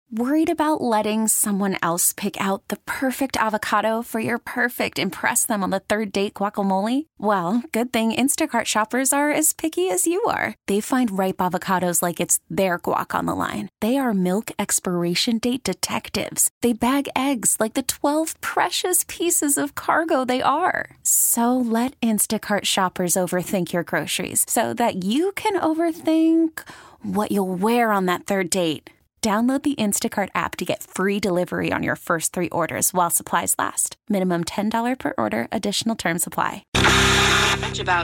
Worried about letting someone else pick out the perfect avocado for your perfect impress them on the third date guacamole? Well, good thing Instacart shoppers are as picky as you are. They find ripe avocados like it's their guac on the line. They are milk expiration date detectives. They bag eggs like the 12 precious pieces of cargo they are. So let Instacart shoppers overthink your groceries so that you can overthink what you'll wear on that third date. Download the Instacart app to get free delivery on your first 3 orders while supplies last. Minimum $10 per order. Additional terms apply. Much about.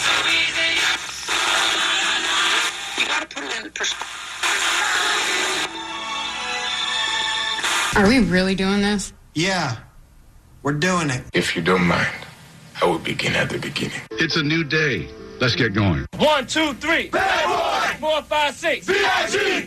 You gotta put it in perspective. Are we really doing this? Yeah, we're doing it. If you don't mind, I will begin at the beginning. It's a new day. Let's get going. 1, 2, 3. Bad boy! 4, 5, 6. VIG!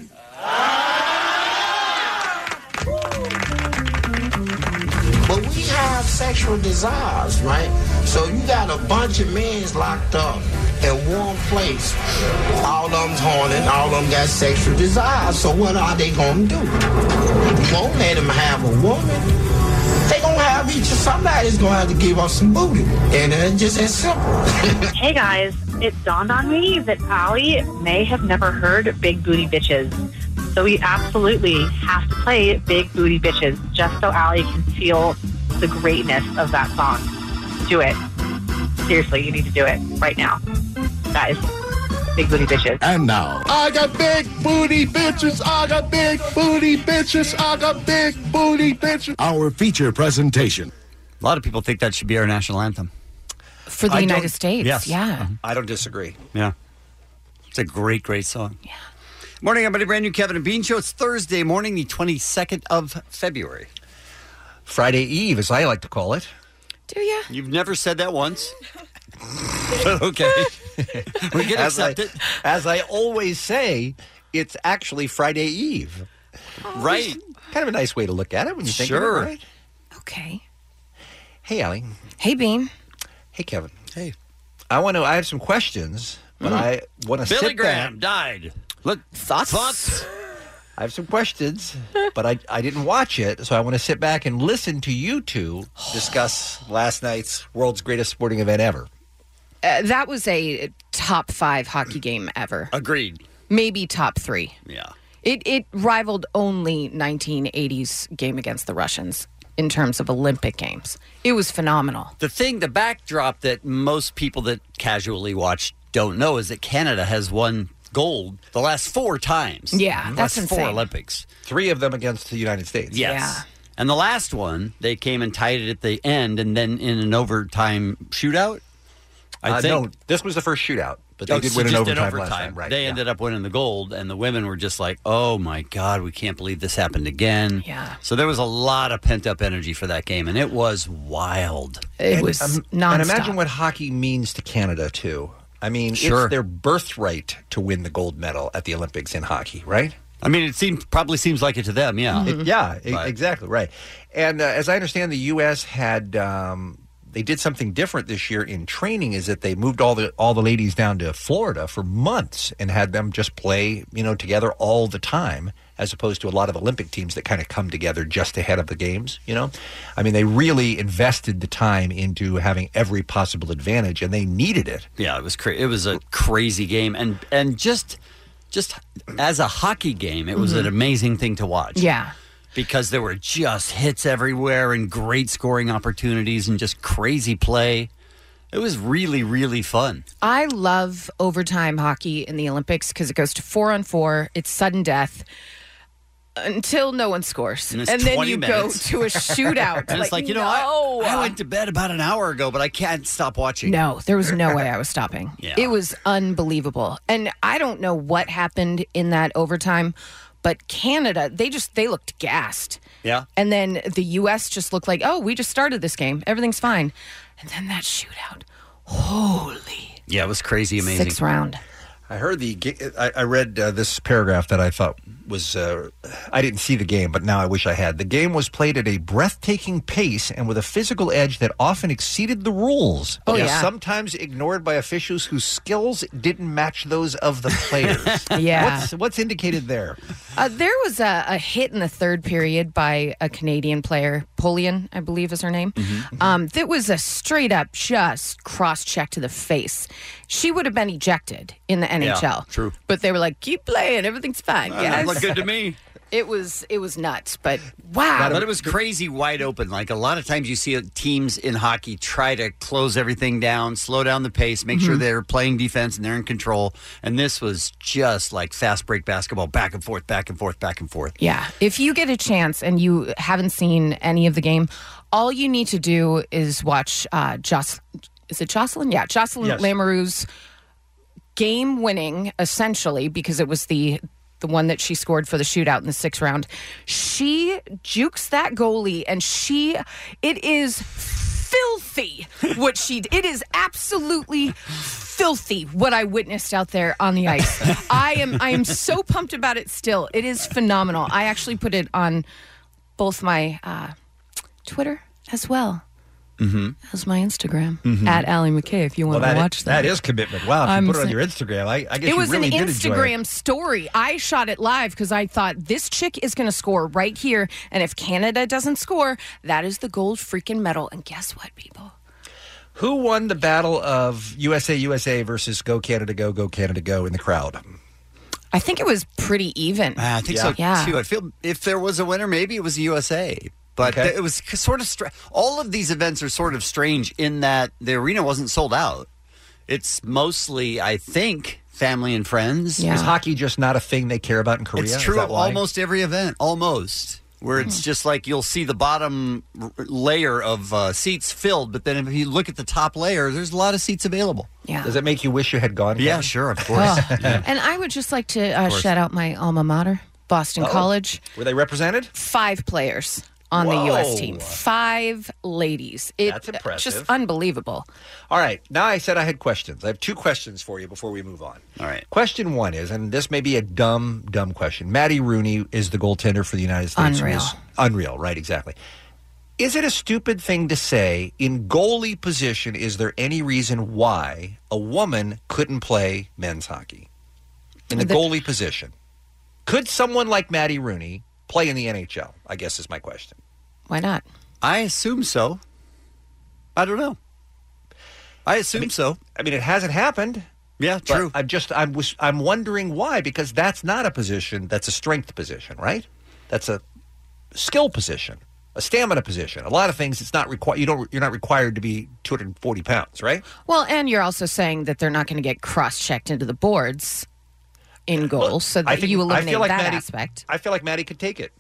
But we have sexual desires, right? So you got a bunch of men locked up in one place. All of them's horny, all of them got sexual desires. So what are they gonna do? You won't let them have a woman. They gonna have somebody's gonna have to give us some booty. And it's just as simple. Hey guys, it dawned on me that Allie may have never heard Big Booty Bitches. So we absolutely have to play Big Booty Bitches just so Allie can feel the greatness of that song. Do it. Seriously, you need to do it right now. Guys, Big Booty Bitches. And now, I got big booty bitches. I got big booty bitches. I got big booty bitches. our feature presentation. A lot of people think that should be our national anthem. For the United States. Yes. Yeah. I don't disagree. Yeah. It's a great, great song. Yeah. Morning, everybody. Brand new Kevin and Bean Show. It's Thursday morning, the 22nd of February. Friday Eve, as I like to call it. Do you? You've never said that once. But okay. We can accept it. As I always say, it's actually Friday Eve. Right. Kind of a nice way to look at it when you think of it, right? Okay. Hey, Allie. Hey, Bean. Hey, Kevin. Hey. I have some questions, but I want to Billy sit Graham back. died. Look, thoughts? I have some questions, but I didn't watch it, so I want to sit back and listen to you two discuss last night's world's greatest sporting event ever. That was a top 5 hockey game ever. Agreed. Maybe top 3. Yeah. It rivaled only 1980s game against the Russians in terms of Olympic Games. It was phenomenal. The backdrop that most people that casually watch don't know is that Canada has won gold the last 4 times. Yeah, that's insane. 4 Olympics. 3 of them against the United States. Yes. Yeah. And the last one, they came and tied it at the end, and then in an overtime shootout. I think. No, this was the first shootout, but they did win an overtime last time. Right. They ended up winning the gold, and the women were just like, oh, my God, we can't believe this happened again. Yeah. So there was a lot of pent-up energy for that game, and it was wild. It was nonstop. And imagine what hockey means to Canada, too. I mean, Sure. It's their birthright to win the gold medal at the Olympics in hockey, right? I mean, it probably seems like it to them, yeah. Exactly, right. And as I understand, the U.S. had they did something different this year in training. Is that they moved all the ladies down to Florida for months and had them just play, together all the time, as opposed to a lot of Olympic teams that kind of come together just ahead of the games. I mean, they really invested the time into having every possible advantage, and they needed it. Yeah, it was it was a crazy game, and just as a hockey game, it was an amazing thing to watch. Yeah. Because there were just hits everywhere and great scoring opportunities and just crazy play. It was really, really fun. I love overtime hockey in the Olympics because it goes to 4-on-4. It's sudden death until no one scores. And then you go to a shootout. And it's like, I went to bed about an hour ago, but I can't stop watching. No, there was no way I was stopping. Yeah. It was unbelievable. And I don't know what happened in that overtime, but Canada, they looked gassed. Yeah. And then the U.S. just looked like, we just started this game. Everything's fine. And then that shootout. Holy. Yeah, it was crazy amazing. 6th round. I heard I read this paragraph that I thought I didn't see the game, but now I wish I had. The game was played at a breathtaking pace and with a physical edge that often exceeded the rules. Oh, but was yeah. sometimes ignored by officials whose skills didn't match those of the players. Yeah. What's indicated there? There was a hit in the third period by a Canadian player, Polian, I believe is her name. That was a straight up just cross-check to the face. She would have been ejected in the NHL. Yeah, true. But they were like, keep playing, everything's fine. That looked good to me. It was nuts, but wow. But it was crazy wide open. Like a lot of times you see teams in hockey try to close everything down, slow down the pace, make sure they're playing defense and they're in control. And this was just like fast break basketball, back and forth, back and forth, back and forth. Yeah. If you get a chance and you haven't seen any of the game, all you need to do is watch is it Jocelyn? Yeah, Jocelyn Yes. Lamoureux's game winning, essentially, because it was the one that she scored for the shootout in the 6th round. She jukes that goalie, and it is filthy what she did. It is absolutely filthy what I witnessed out there on the ice. I am so pumped about it still. It is phenomenal. I actually put it on both my Twitter as well. As my Instagram at Allie McKay if you want to watch that. That is commitment. Wow, if you put it on your Instagram, I guess it was you really an did enjoy Instagram it. story. I shot it live because I thought this chick is going to score right here. And if Canada doesn't score, that is the gold freaking medal. And guess what, people? Who won the battle of USA versus Go Canada Go in the crowd? I think it was pretty even. I think so, too. I feel if there was a winner, maybe it was the USA. But it was sort of all of these events are sort of strange in that the arena wasn't sold out. It's mostly, I think, family and friends. Is hockey just not a thing they care about in Korea? It's true of almost every event, almost. Where it's just like you'll see the bottom layer of seats filled, but then if you look at the top layer, there's a lot of seats available. Yeah. Does it make you wish you had gone? Yeah, Kevin? sure, of course. And I would just like to shout out my alma mater, Boston College. Were they represented? 5 players on the U.S. team. 5 ladies. That's impressive. Just unbelievable. All right. Now I said I had questions. I have 2 questions for you before we move on. All right. Question 1 is, and this may be a dumb question. Maddie Rooney is the goaltender for the United States. Unreal, right, exactly. Is it a stupid thing to say, in goalie position, is there any reason why a woman couldn't play men's hockey? In the goalie position. Could someone like Maddie Rooney play in the NHL, I guess is my question. Why not? I assume so. I don't know. I assume so. I mean, it hasn't happened. Yeah, true. I'm wondering why, because that's not a position that's a strength position, right? That's a skill position, a stamina position. A lot of things it's not required. You're not required to be 240 pounds, right? Well, and you're also saying that they're not going to get cross-checked into the boards in goal, so that you eliminate that aspect. I feel like Maddie could take it.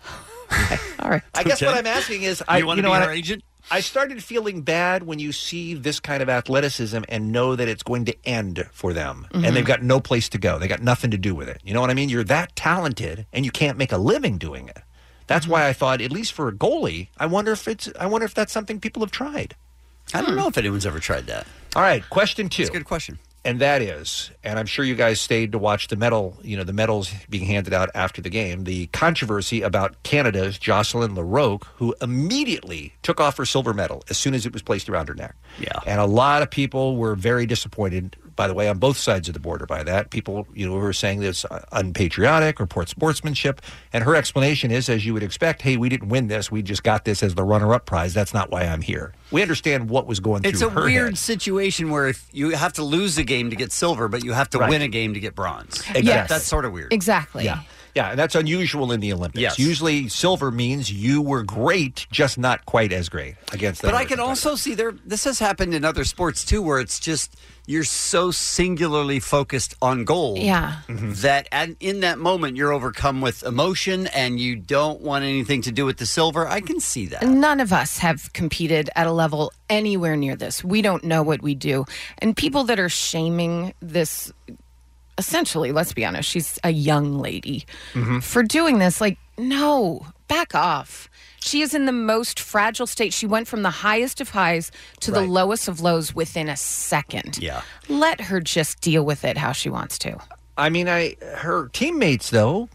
All right. I guess what I'm asking is, you want to be our agent? I started feeling bad when you see this kind of athleticism and know that it's going to end for them, and they've got no place to go. They got nothing to do with it. You know what I mean? You're that talented, and you can't make a living doing it. That's why I thought, at least for a goalie, I wonder if that's something people have tried. I don't know if anyone's ever tried that. All right, question 2. That's a good question. And that is, and I'm sure you guys stayed to watch the medals being handed out after the game, the controversy about Canada's Jocelyn Larocque, who immediately took off her silver medal as soon as it was placed around her neck. Yeah. And a lot of people were very disappointed, by the way, on both sides of the border by that. People, were saying that it's unpatriotic or poor sportsmanship. And her explanation is, as you would expect, hey, we didn't win this. We just got this as the runner-up prize. That's not why I'm here. We understand what was going through her head. It's a weird situation where if you have to lose a game to get silver, but you have to win a game to get bronze. Exactly. Yes. That's sort of weird. Exactly. Yeah, and that's unusual in the Olympics. Yes. Usually silver means you were great, just not quite as great against the But I can also see this has happened in other sports too, where it's just you're so singularly focused on gold that in that moment you're overcome with emotion and you don't want anything to do with the silver. I can see that. None of us have competed at a level anywhere near this. We don't know what we do. And people that are shaming this, essentially, let's be honest, she's a young lady, for doing this, no, back off. She is in the most fragile state. She went from the highest of highs to the lowest of lows within a second. Yeah. Let her just deal with it how she wants to. I mean, her teammates, though,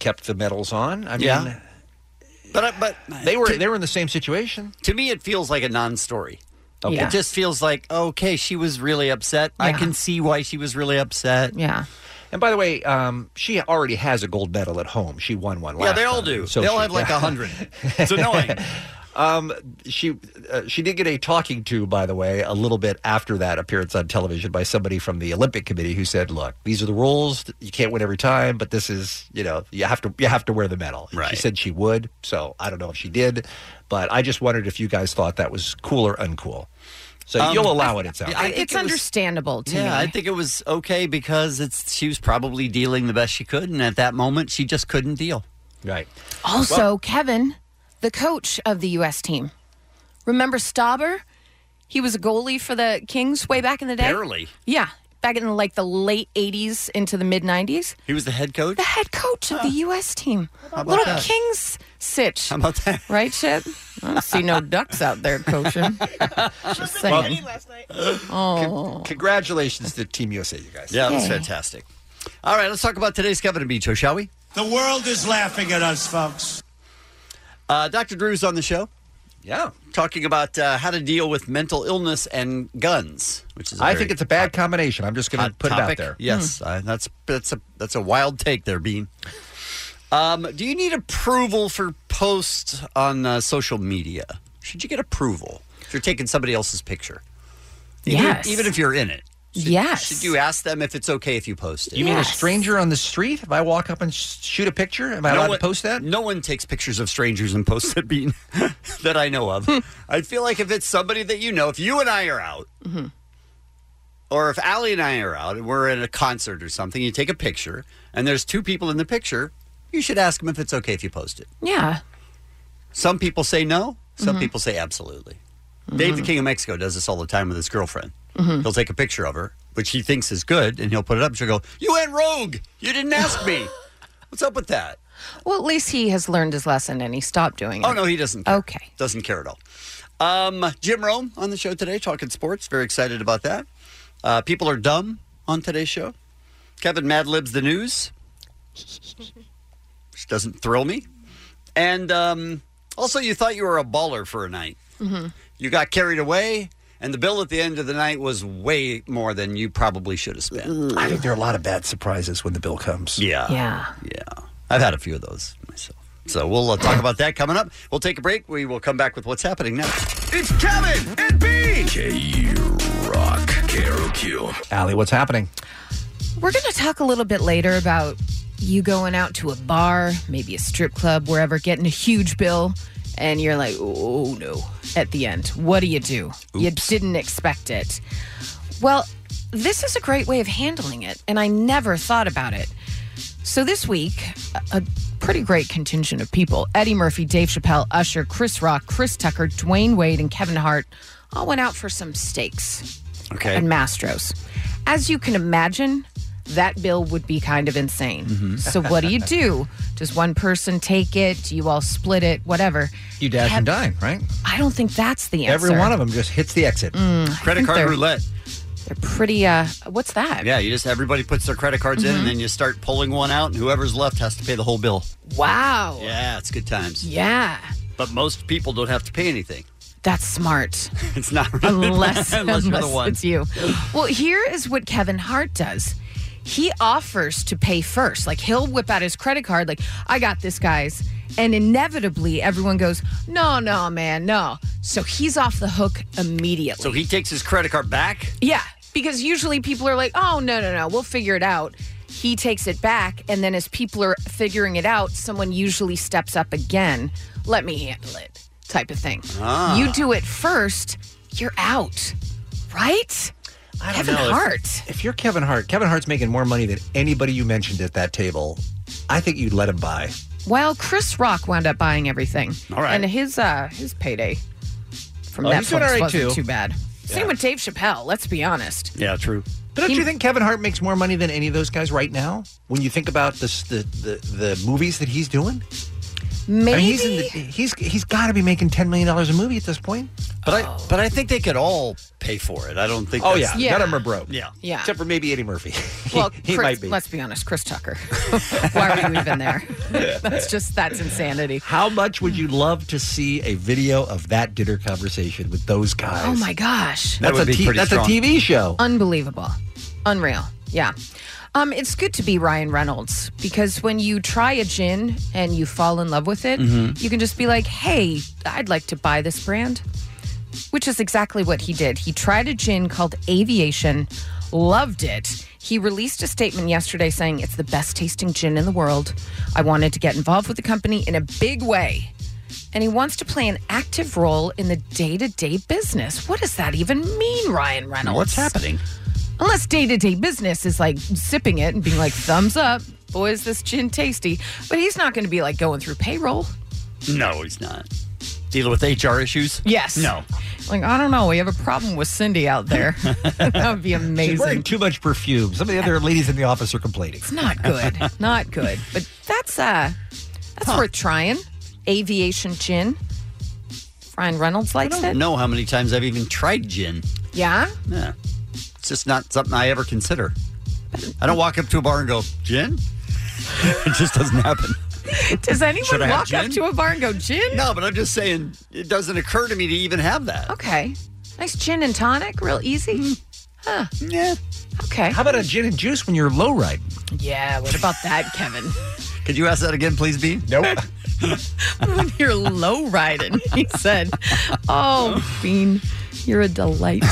kept the medals on. I mean, but they were in the same situation. To me, it feels like a non-story. Okay. It just feels like, okay, she was really upset. I can see why she was really upset. Yeah. And by the way, she already has a gold medal at home. She won one last Yeah, they all time. do. So they all she- have like 100. It's annoying. She did get a talking to, by the way, a little bit after that appearance on television by somebody from the Olympic Committee who said, "Look, these are the rules. You can't win every time, but this is, you have to wear the medal." And She said she would, so I don't know if she did, but I just wondered if you guys thought that was cool or uncool. So you'll allow it. It sounds. I think It's it was- understandable to me. Yeah, I think it was okay because she was probably dealing the best she could, and at that moment, she just couldn't deal. Right. Also, Kevin, the coach of the U.S. team. Remember Stauber? He was a goalie for the Kings way back in the day. Barely. Yeah, back in the late 80s into the mid 90s. He was the head coach? The head coach of the U.S. team. How about Little that? Kings sitch. How about that? Right, Chet? I don't see no ducks out there coaching. Just saying. Congratulations to Team USA, you guys. Yeah, that was fantastic. All right, let's talk about today's Kevin and Bean show, shall we? The world is laughing at us, folks. Dr. Drew's on the show. Yeah. Talking about how to deal with mental illness and guns, which is I think it's a bad combination. I'm just going to put it out there. Yes, that's a wild take there, Bean. Do you need approval for posts on social media? Should you get approval if you're taking somebody else's picture? Yes. Even if you're in it. Yes. Should you ask them if it's okay if you post it? You mean a stranger on the street? If I walk up and shoot a picture, am I allowed to post that? No one takes pictures of strangers and posts it, Bean, that I know of. I feel like if it's somebody that you know, if you and I are out, or if Allie and I are out and we're at a concert or something, you take a picture, and there's two people in the picture, you should ask them if it's okay if you post it. Yeah. Some people say no. Some people say absolutely. Dave, the King of Mexico, does this all the time with his girlfriend. He'll take a picture of her, which he thinks is good, and he'll put it up. She'll go, "You went rogue. You didn't ask me. What's up with that?" Well, at least he has learned his lesson and he stopped doing it. Oh, no, he doesn't care. Okay. Doesn't care at all. Jim Rome on the show today, talking sports. Very excited about that. People are dumb on today's show. Kevin Mad Libs the news, which doesn't thrill me. And also, you thought you were a baller for a night. You got carried away, and the bill at the end of the night was way more than you probably should have spent. I think there are a lot of bad surprises when the bill comes. Yeah. Yeah. I've had a few of those myself. So we'll talk about that coming up. We'll take a break. We will come back with what's happening next. It's Kevin and Bean. K-Rock, KROQ. Allie, what's happening? We're going to talk a little bit later about you going out to a bar, maybe a strip club, wherever, getting a huge bill, and you're like, oh no, at the end. What do? You didn't expect it. Well, this is a great way of handling it, and I never thought about it. So this week, a pretty great contingent of people, Eddie Murphy, Dave Chappelle, Usher, Chris Rock, Chris Tucker, Dwayne Wade, and Kevin Hart all went out for some steaks and Mastros. As you can imagine, that bill would be kind of insane. So what do? Does one person take it? Do you all split it? Whatever. You dash and dine, right? I don't think that's the answer. Every one of them just hits the exit. Credit card roulette. They're pretty, what's that? Yeah, everybody puts their credit cards in, and then you start pulling one out, and whoever's left has to pay the whole bill. Wow. Yeah, it's good times. Yeah. But most people don't have to pay anything. That's smart. It's not really Unless you're the one. it's you. Well, here is what Kevin Hart does. He offers to pay first. Like, he'll whip out his credit card, like, I got this, guys. And inevitably, everyone goes, no, man, no. So he's off the hook immediately. So he takes his credit card back? Yeah, because usually people are like, oh, no, we'll figure it out. He takes it back, and then as people are figuring it out, someone usually steps up again. Let me handle it, type of thing. You do it first, you're out, right? I don't Kevin know. Hart. If you're Kevin Hart's making more money than anybody you mentioned at that table. I think you'd let him buy. Well, Chris Rock wound up buying everything. All right. And his payday from he's doing all Netflix right, wasn't too. too bad. Same with Dave Chappelle, let's be honest. Yeah, true. But don't you think Kevin Hart makes more money than any of those guys right now? When you think about the movies that he's doing? Maybe. I mean, he's got to be making $10 million a movie at this point. But I think they could all pay for it. I don't think. Oh, that's, yeah. None of them are broke. Yeah. Yeah. Except for maybe Eddie Murphy. Well, he might be. Let's be honest, Chris Tucker. Why were you even there? That's insanity. How much would you love to see a video of that dinner conversation with those guys? Oh, my gosh. That would be pretty That's strong. a TV show. Unbelievable. Unreal. Yeah. It's good to be Ryan Reynolds because when you try a gin and you fall in love with it, you can just be like, hey, I'd like to buy this brand, which is exactly what he did. He tried a gin called Aviation, loved it. He released a statement yesterday saying it's the best tasting gin in the world. I wanted to get involved with the company in a big way. And he wants to play an active role in the day-to-day business. What does that even mean, Ryan Reynolds? What's happening? Unless day-to-day business is like sipping it and being like, thumbs up. Boy, is this gin tasty. But he's not going to be like going through payroll. No, he's not. Dealing with HR issues? Yes. No. Like, I don't know. We have a problem with Cindy out there. That would be amazing. She's wearing too much perfume. Some of the other ladies in the office are complaining. It's not good. Not good. But that's worth trying. Aviation gin. Ryan Reynolds likes I it. don't know how many times I've even tried gin. Yeah? Yeah. It's just not something I ever consider. I don't walk up to a bar and go, gin? It just doesn't happen. Does anyone Should I have walk up gin? to a bar and go, gin? No, but I'm just saying it doesn't occur to me to even have that. Okay. Nice gin and tonic, real easy. Huh. Yeah. Okay. How about a gin and juice when you're low riding? Yeah, what about that, Kevin? Could you ask that again, please, Bean? Nope. When you're low riding, he said. Oh, Bean, you're a delight.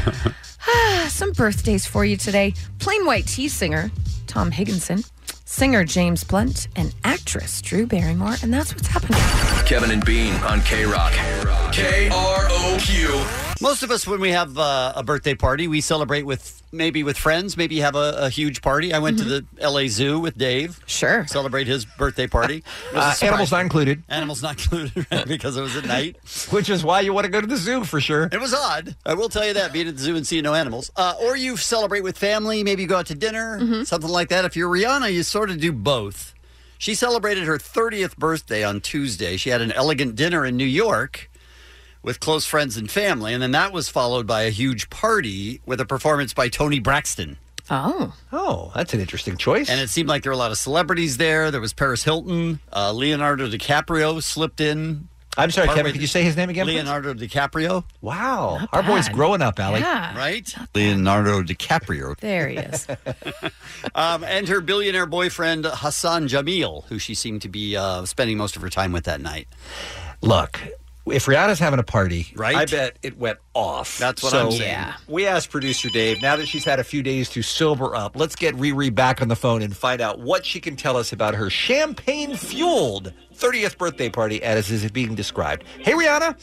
Some birthdays for you today. Plain White Tea singer Tom Higginson, singer James Blunt, and actress Drew Barrymore, and that's what's happening. Kevin and Bean on K-Rock. K-R-O-Q. Most of us, when we have a birthday party, we celebrate with friends, maybe have a huge party. I went to the LA Zoo with Dave. Sure. Celebrate his birthday party. It was a surprise. Animals not included. Animals not included because it was at night. Which is why you want to go to the zoo for sure. It was odd. I will tell you that, being at the zoo and seeing no animals. Or you celebrate with family. Maybe you go out to dinner, something like that. If you're Rihanna, you sort of do both. She celebrated her 30th birthday on Tuesday. She had an elegant dinner in New York with close friends and family, and then that was followed by a huge party with a performance by Toni Braxton. Oh, that's an interesting choice. And it seemed like there were a lot of celebrities there. There was Paris Hilton. Leonardo DiCaprio slipped in. I'm sorry, Kevin, could you say his name again, please? Leonardo DiCaprio. Wow. Not Our boy's bad. growing up, Allie. Yeah. Right? Leonardo DiCaprio. There he is. And her billionaire boyfriend, Hassan Jamil, who she seemed to be spending most of her time with that night. Look, if Rihanna's having a party, right? I bet it went off. That's what So, I'm saying. Yeah. We asked producer Dave, now that she's had a few days to sober up, let's get Riri back on the phone and find out what she can tell us about her champagne-fueled 30th birthday party as is being described. Hey, Rihanna.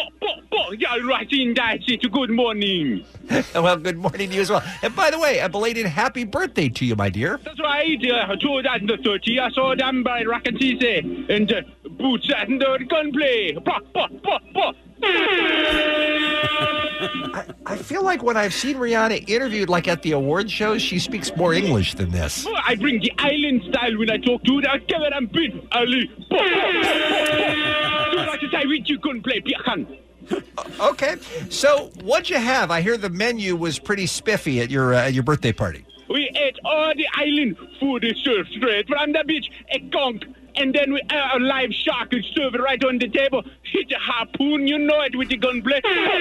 Good morning. Well, good morning to you as well. And by the way, a belated happy birthday to you, my dear. That's right. 2030, I saw them by Rakatise and boots and gunplay. I feel like when I've seen Rihanna interviewed, like at the award shows, she speaks more English than this. I bring the island style when I talk to the Kevin and Bean. Ali. Okay, so what'd you have? I hear the menu was pretty spiffy at your birthday party. We ate all the island food is served straight from the beach, a conch, and then we a live shark is served right on the table. Hit a harpoon, you know it, with the gunplay.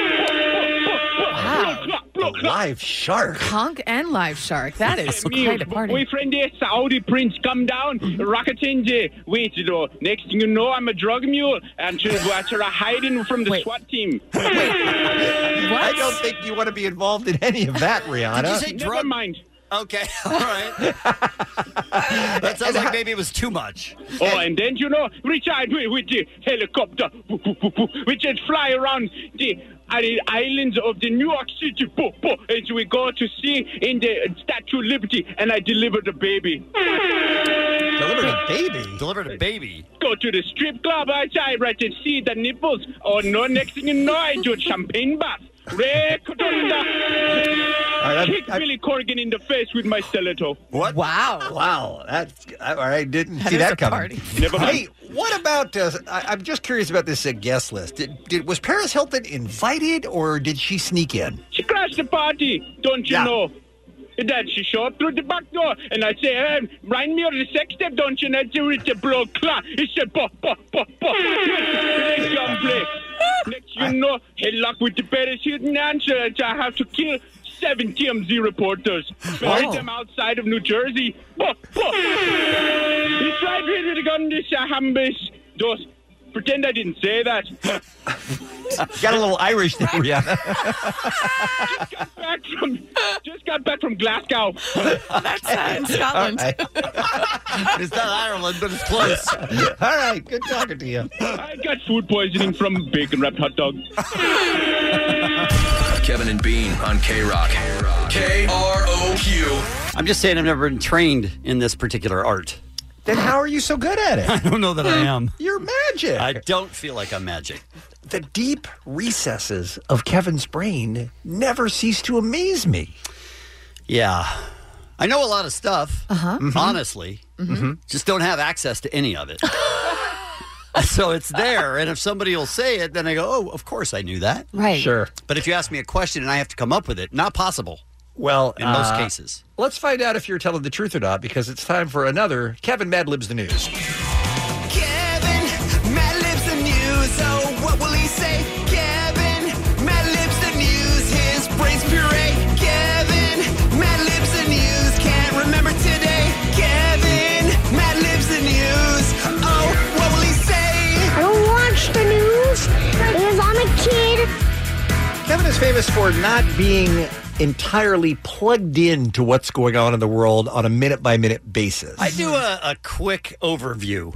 Wow. A live shark. Conch and live shark. That is quite a party. We friend there, Saudi prince come down, rocketing there. Wait, though. Next thing you know, I'm a drug mule, and we're hiding from the SWAT team. I don't think you want to be involved in any of that, Rihanna. Did you say Never mind. Okay, all right. That sounds like maybe it was too much. Oh, and then, you know, Richard, with the helicopter, we just fly around the islands of the New York City, as we go to see in the Statue of Liberty, and I deliver the baby. Delivered a baby? Delivered a baby. Go to the strip club outside, right, and see the nipples. Oh, no, next thing you know, I do a champagne bath. Ray Codonda. Kick I- Billy Corgan in the face with my stiletto. What? Wow. That's all right. Didn't see is that a coming. party. Never mind. Hey, what about? I'm just curious about this guest list. Was Paris Hilton invited, or did she sneak in? She crashed the party, don't you know? And then she showed up through the back door, and I say, hey, remind me of the sex step, don't you? And I do it to blood clot. He said, bah. Next you know, headlock with the Paris Hilton answer, I have to kill 7 TMZ reporters. Buried them outside of New Jersey. Bah. He tried with a gun, this Hambis. Those. Pretend I didn't say that. Got a little Irish there, Rihanna. Just got back from Glasgow. That's in Scotland. It's not Ireland, but it's close. All right, good talking to you. I got food poisoning from bacon-wrapped hot dog. Kevin and Bean on K-Rock. K-R-O-Q. I'm just saying I've never been trained in this particular art. Then how are you so good at it? I don't know that I am. You're magic. I don't feel like I'm magic. The deep recesses of Kevin's brain never cease to amaze me. Yeah. I know a lot of stuff, Mm-hmm. honestly. Just don't have access to any of it. So it's there, and if somebody will say it, then I go, oh, of course I knew that. Right. Sure. But if you ask me a question and I have to come up with it, not possible. Well, in most cases. Let's find out if you're telling the truth or not, because it's time for another Kevin Mad Libs the News. Kevin Mad Libs the News. Oh, what will he say? Kevin Mad Libs the News. His brain's puree. Kevin Mad Libs the News. Can't remember today. Kevin Mad Libs the News. Oh, what will he say? I don't watch the news because I'm a kid. Kevin is famous for not being entirely plugged in to what's going on in the world on a minute-by-minute basis. I do a quick overview.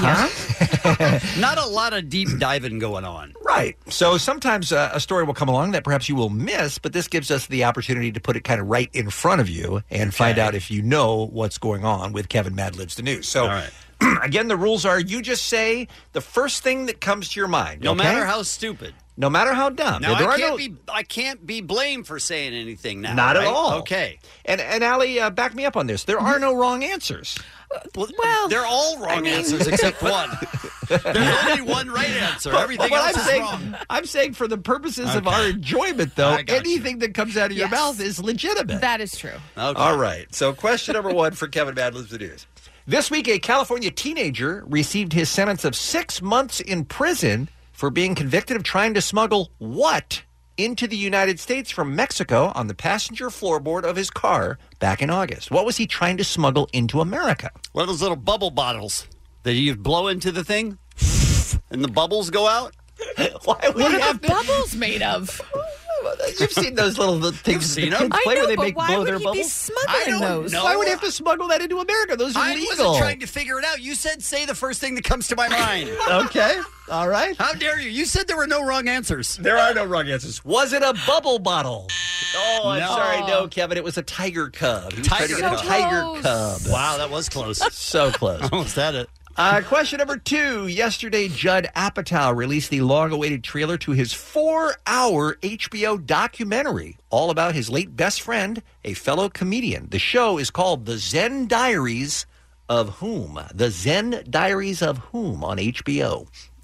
Uh-huh. Not a lot of deep diving going on. Right. So sometimes a story will come along that perhaps you will miss, but this gives us the opportunity to put it kind of right in front of you and find out if you know what's going on with Kevin Mad Libs the News. So, again, the rules are you just say the first thing that comes to your mind. No okay? matter how stupid. No matter how dumb. Now, There are I can't be blamed for saying anything now. Not at right? all. Okay. And Allie, back me up on this. There are no wrong answers. Well, they're all wrong answers except one. There's only one right answer. Everything else is wrong. I'm saying for the purposes of our enjoyment, though, anything that comes out of your mouth is legitimate. That is true. Okay. All right. So question number one for Kevin Mad Libs the News. This week, a California teenager received his sentence of 6 months in prison for being convicted of trying to smuggle what into the United States from Mexico on the passenger floorboard of his car back in August. What was he trying to smuggle into America? One of those little bubble bottles that you blow into the thing and the bubbles go out. Why would What he are have the bubbles made of? You've seen those little things that the kids play where they make blow their bubbles? Be smuggling those? Why would he have to smuggle that into America? Those are I legal. wasn't trying to figure it out. You said say the first thing that comes to my mind. Okay. All right. How dare you? You said there were no wrong answers. There are no wrong answers. Was it a bubble bottle? Oh, I'm No. sorry. No, Kevin. It was a tiger cub. He was trying to get a tiger cub. Wow, that was close. So close. Almost had it. Question number 2. Yesterday, Judd Apatow released the long-awaited trailer to his 4-hour HBO documentary all about his late best friend, a fellow comedian. The show is called The Zen Diaries of Whom? The Zen Diaries of Whom on HBO?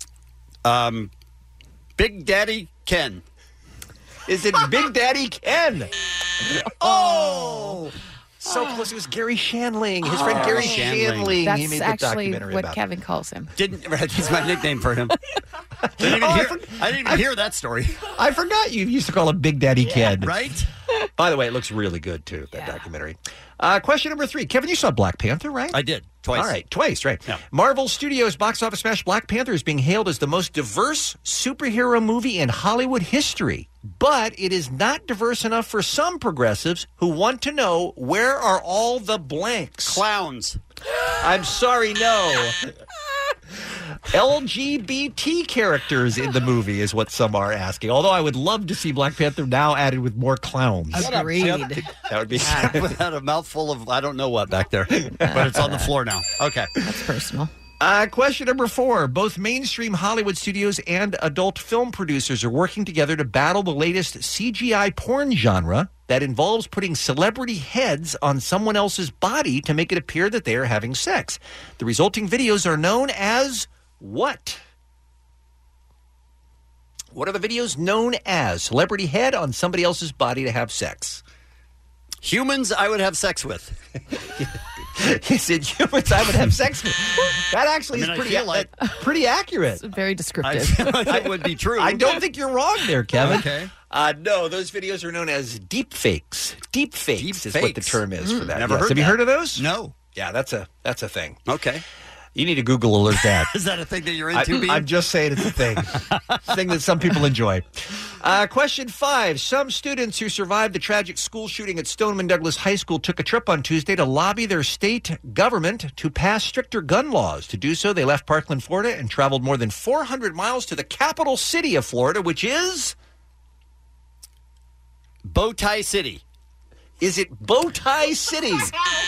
Big Daddy Ken. Is it Big Daddy Ken? Oh! So close. It was Gary Shandling. His friend Gary Shandling. That's He made the actually documentary what about Kevin calls him. That's my nickname for him. I didn't even hear that story. I forgot you used to call him Big Daddy Ken. Right? By the way, it looks really good, too, that documentary. Question number 3. Kevin, you saw Black Panther, right? I did. Twice. All right, twice, right. Yeah. Marvel Studios' box office smash Black Panther is being hailed as the most diverse superhero movie in Hollywood history. But it is not diverse enough for some progressives who want to know, where are all the blanks? Clowns. I'm sorry, no. LGBT characters in the movie is what some are asking. Although I would love to see Black Panther now added with more clowns. Agreed. That would be Without a mouthful of I don't know what back there. But it's on the floor now. Okay. That's personal. Question number 4. Both mainstream Hollywood studios and adult film producers are working together to battle the latest CGI porn genre that involves putting celebrity heads on someone else's body to make it appear that they are having sex. The resulting videos are known as what? What are the videos known as? Celebrity head on somebody else's body to have sex. Humans I would have sex with. He said humans I would have sex with. That actually is pretty accurate. It's very descriptive. I feel like that would be true. I don't think you're wrong there, Kevin. Okay. No, those videos are known as deep fakes. Deep fakes is what the term is for that. Never heard Have you that. heard of those? No. Yeah, that's a thing. Okay. You need to Google alert that. Is that a thing that you're into, Bean? I'm just saying it's a thing. It's a thing that some people enjoy. Question 5. Some students who survived the tragic school shooting at Stoneman Douglas High School took a trip on Tuesday to lobby their state government to pass stricter gun laws. To do so, they left Parkland, Florida, and traveled more than 400 miles to the capital city of Florida, which is... Bowtie City. Is it Bowtie City?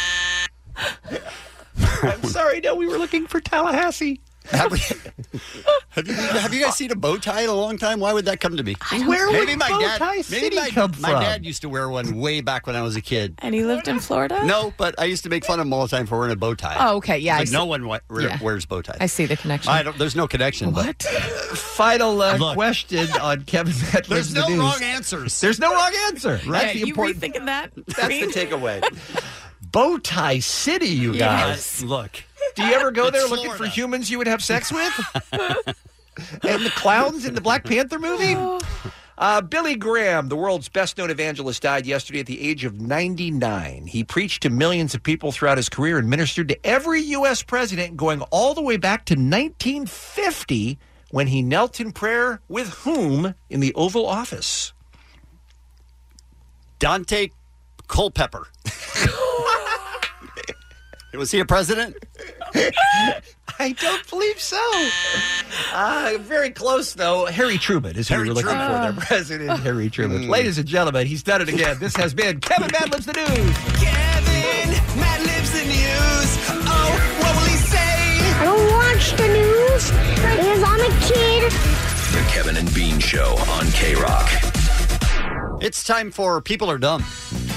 I'm sorry, no, we were looking for Tallahassee. Have you guys seen a bow tie in a long time? Why would that come to me? Where maybe would my bow dad, tie maybe city my, come my from? dad used to wear one way back when I was a kid. And he lived in Florida? No, but I used to make fun of him all the time for wearing a bow tie. Oh, okay, yeah. Like no one wears bow ties. I see the connection. There's no connection. What? Final question on Kevin Matt There's Lives the no News. wrong answers. There's no wrong answer. Yeah, That's the you important. rethinking that? That's the takeaway. Bowtie City, you guys. Yes. Look. Do you ever go It's there looking for Florida. humans you would have sex with? And the clowns in the Black Panther movie? Billy Graham, the world's best-known evangelist, died yesterday at the age of 99. He preached to millions of people throughout his career and ministered to every U.S. president, going all the way back to 1950 when he knelt in prayer with whom in the Oval Office? Dante Culpepper. Was he a president? I don't believe so. Very close, though. Harry Truman is who we were looking for there. President Harry Truman. Ladies and gentlemen, he's done it again. This has been Kevin Mad Libs the News. Kevin Mad Libs the News. Oh, what will he say? I don't watch the news because I'm a kid. The Kevin and Bean Show on K-Rock. It's time for People Are Dumb.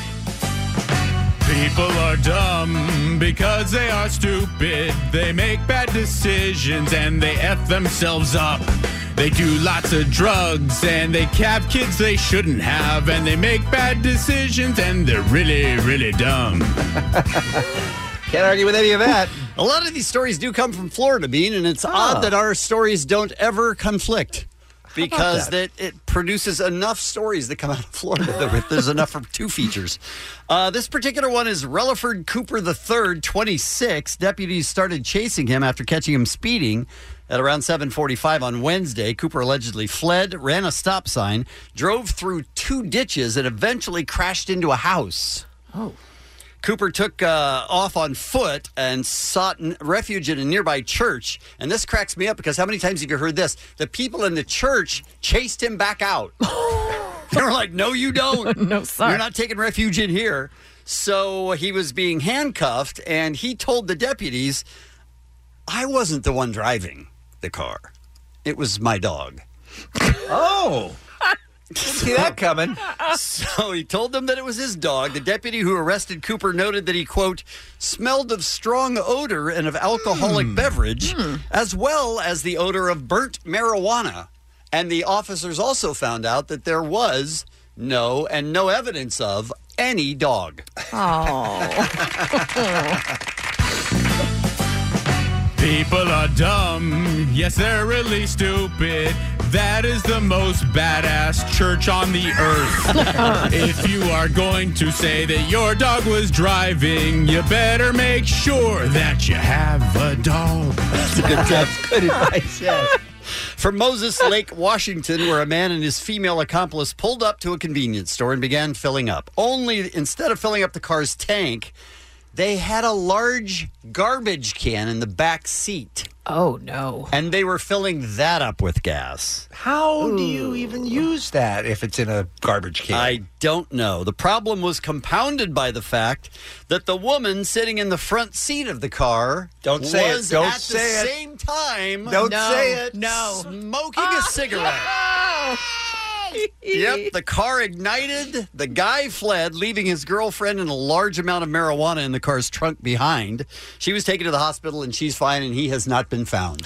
People are dumb because they are stupid. They make bad decisions and they F themselves up. They do lots of drugs and they have kids they shouldn't have. And they make bad decisions and they're really, really dumb. Can't argue with any of that. A lot of these stories do come from Florida, Bean, and it's odd that our stories don't ever conflict. Because that it produces enough stories that come out of Florida that there's enough for two features. This particular one is Relaford Cooper III, 26. Deputies started chasing him after catching him speeding at around 7:45 on Wednesday. Cooper allegedly fled, ran a stop sign, drove through two ditches, and eventually crashed into a house. Oh. Cooper took off on foot and sought refuge in a nearby church. And this cracks me up because how many times have you heard this? The people in the church chased him back out. They were like, no, you don't. No, sir. You're not taking refuge in here. So he was being handcuffed, and he told the deputies, I wasn't the one driving the car. It was my dog. Oh. Didn't see that coming. So he told them that it was his dog. The deputy who arrested Cooper noted that he, quote, smelled of strong odor and of alcoholic beverage, as well as the odor of burnt marijuana. And the officers also found out that there was no evidence of any dog. People are dumb. Yes, they're really stupid. That is the most badass church on the earth. If you are going to say that your dog was driving, you better make sure that you have a dog. That's a good tip. Good advice, yes. From Moses Lake, Washington, where a man and his female accomplice pulled up to a convenience store and began filling up. Only instead of filling up the car's tank, They had a large garbage can in the back seat. Oh, no. And they were filling that up with gas. How do you even use that if it's in a garbage can? I don't know. The problem was compounded by the fact that the woman sitting in the front seat of the car Don't say was it. Don't at the say it. same time Don't say it. No. smoking a cigarette. Yep, the car ignited. The guy fled, leaving his girlfriend and a large amount of marijuana in the car's trunk behind. She was taken to the hospital, and she's fine, and he has not been found.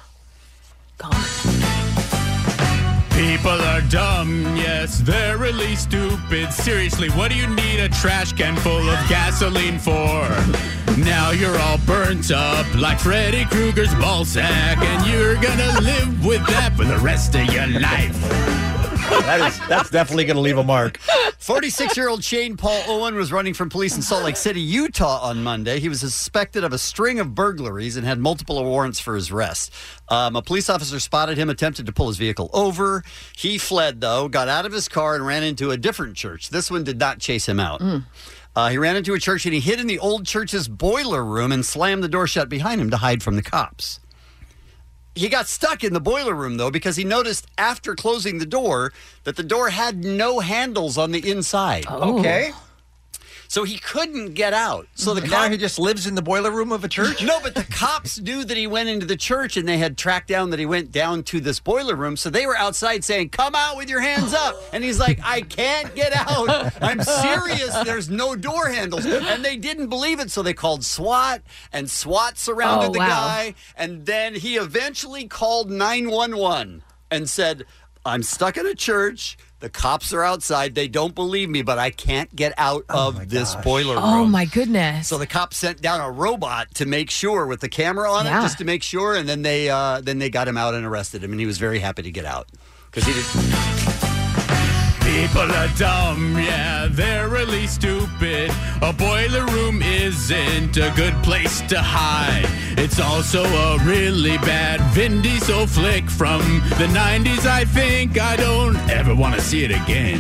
People are dumb, yes, they're really stupid. Seriously, what do you need a trash can full of gasoline for? Now you're all burnt up like Freddy Krueger's ballsack, and you're gonna live with that for the rest of your life. That's definitely going to leave a mark. 46-year-old Shane Paul Owen was running from police in Salt Lake City, Utah on Monday. He was suspected of a string of burglaries and had multiple warrants for his arrest. A police officer spotted him, attempted to pull his vehicle over. He fled, though, got out of his car and ran into a different church. This one did not chase him out. He ran into a church and he hid in the old church's boiler room and slammed the door shut behind him to hide from the cops. He got stuck in the boiler room, though, because he noticed after closing the door that the door had no handles on the inside. Okay. So he couldn't get out. So now he just lives in the boiler room of a church? No, but the cops knew that he went into the church, and they had tracked down that he went down to this boiler room. So they were outside saying, "Come out with your hands up." And he's like, "I can't get out. I'm serious. There's no door handles." And they didn't believe it, so they called SWAT, and SWAT surrounded the guy. And then he eventually called 911 and said, "I'm stuck in a church. The cops are outside. They don't believe me, but I can't get out of this boiler room." Oh, my goodness. So the cops sent down a robot to make sure, with the camera on it, just to make sure, and then they got him out and arrested him, and he was very happy to get out because he didn't. People are dumb, yeah, they're really stupid. A boiler room isn't a good place to hide. It's also a really bad Vin Diesel flick from the 90s. I think I don't ever want to see it again.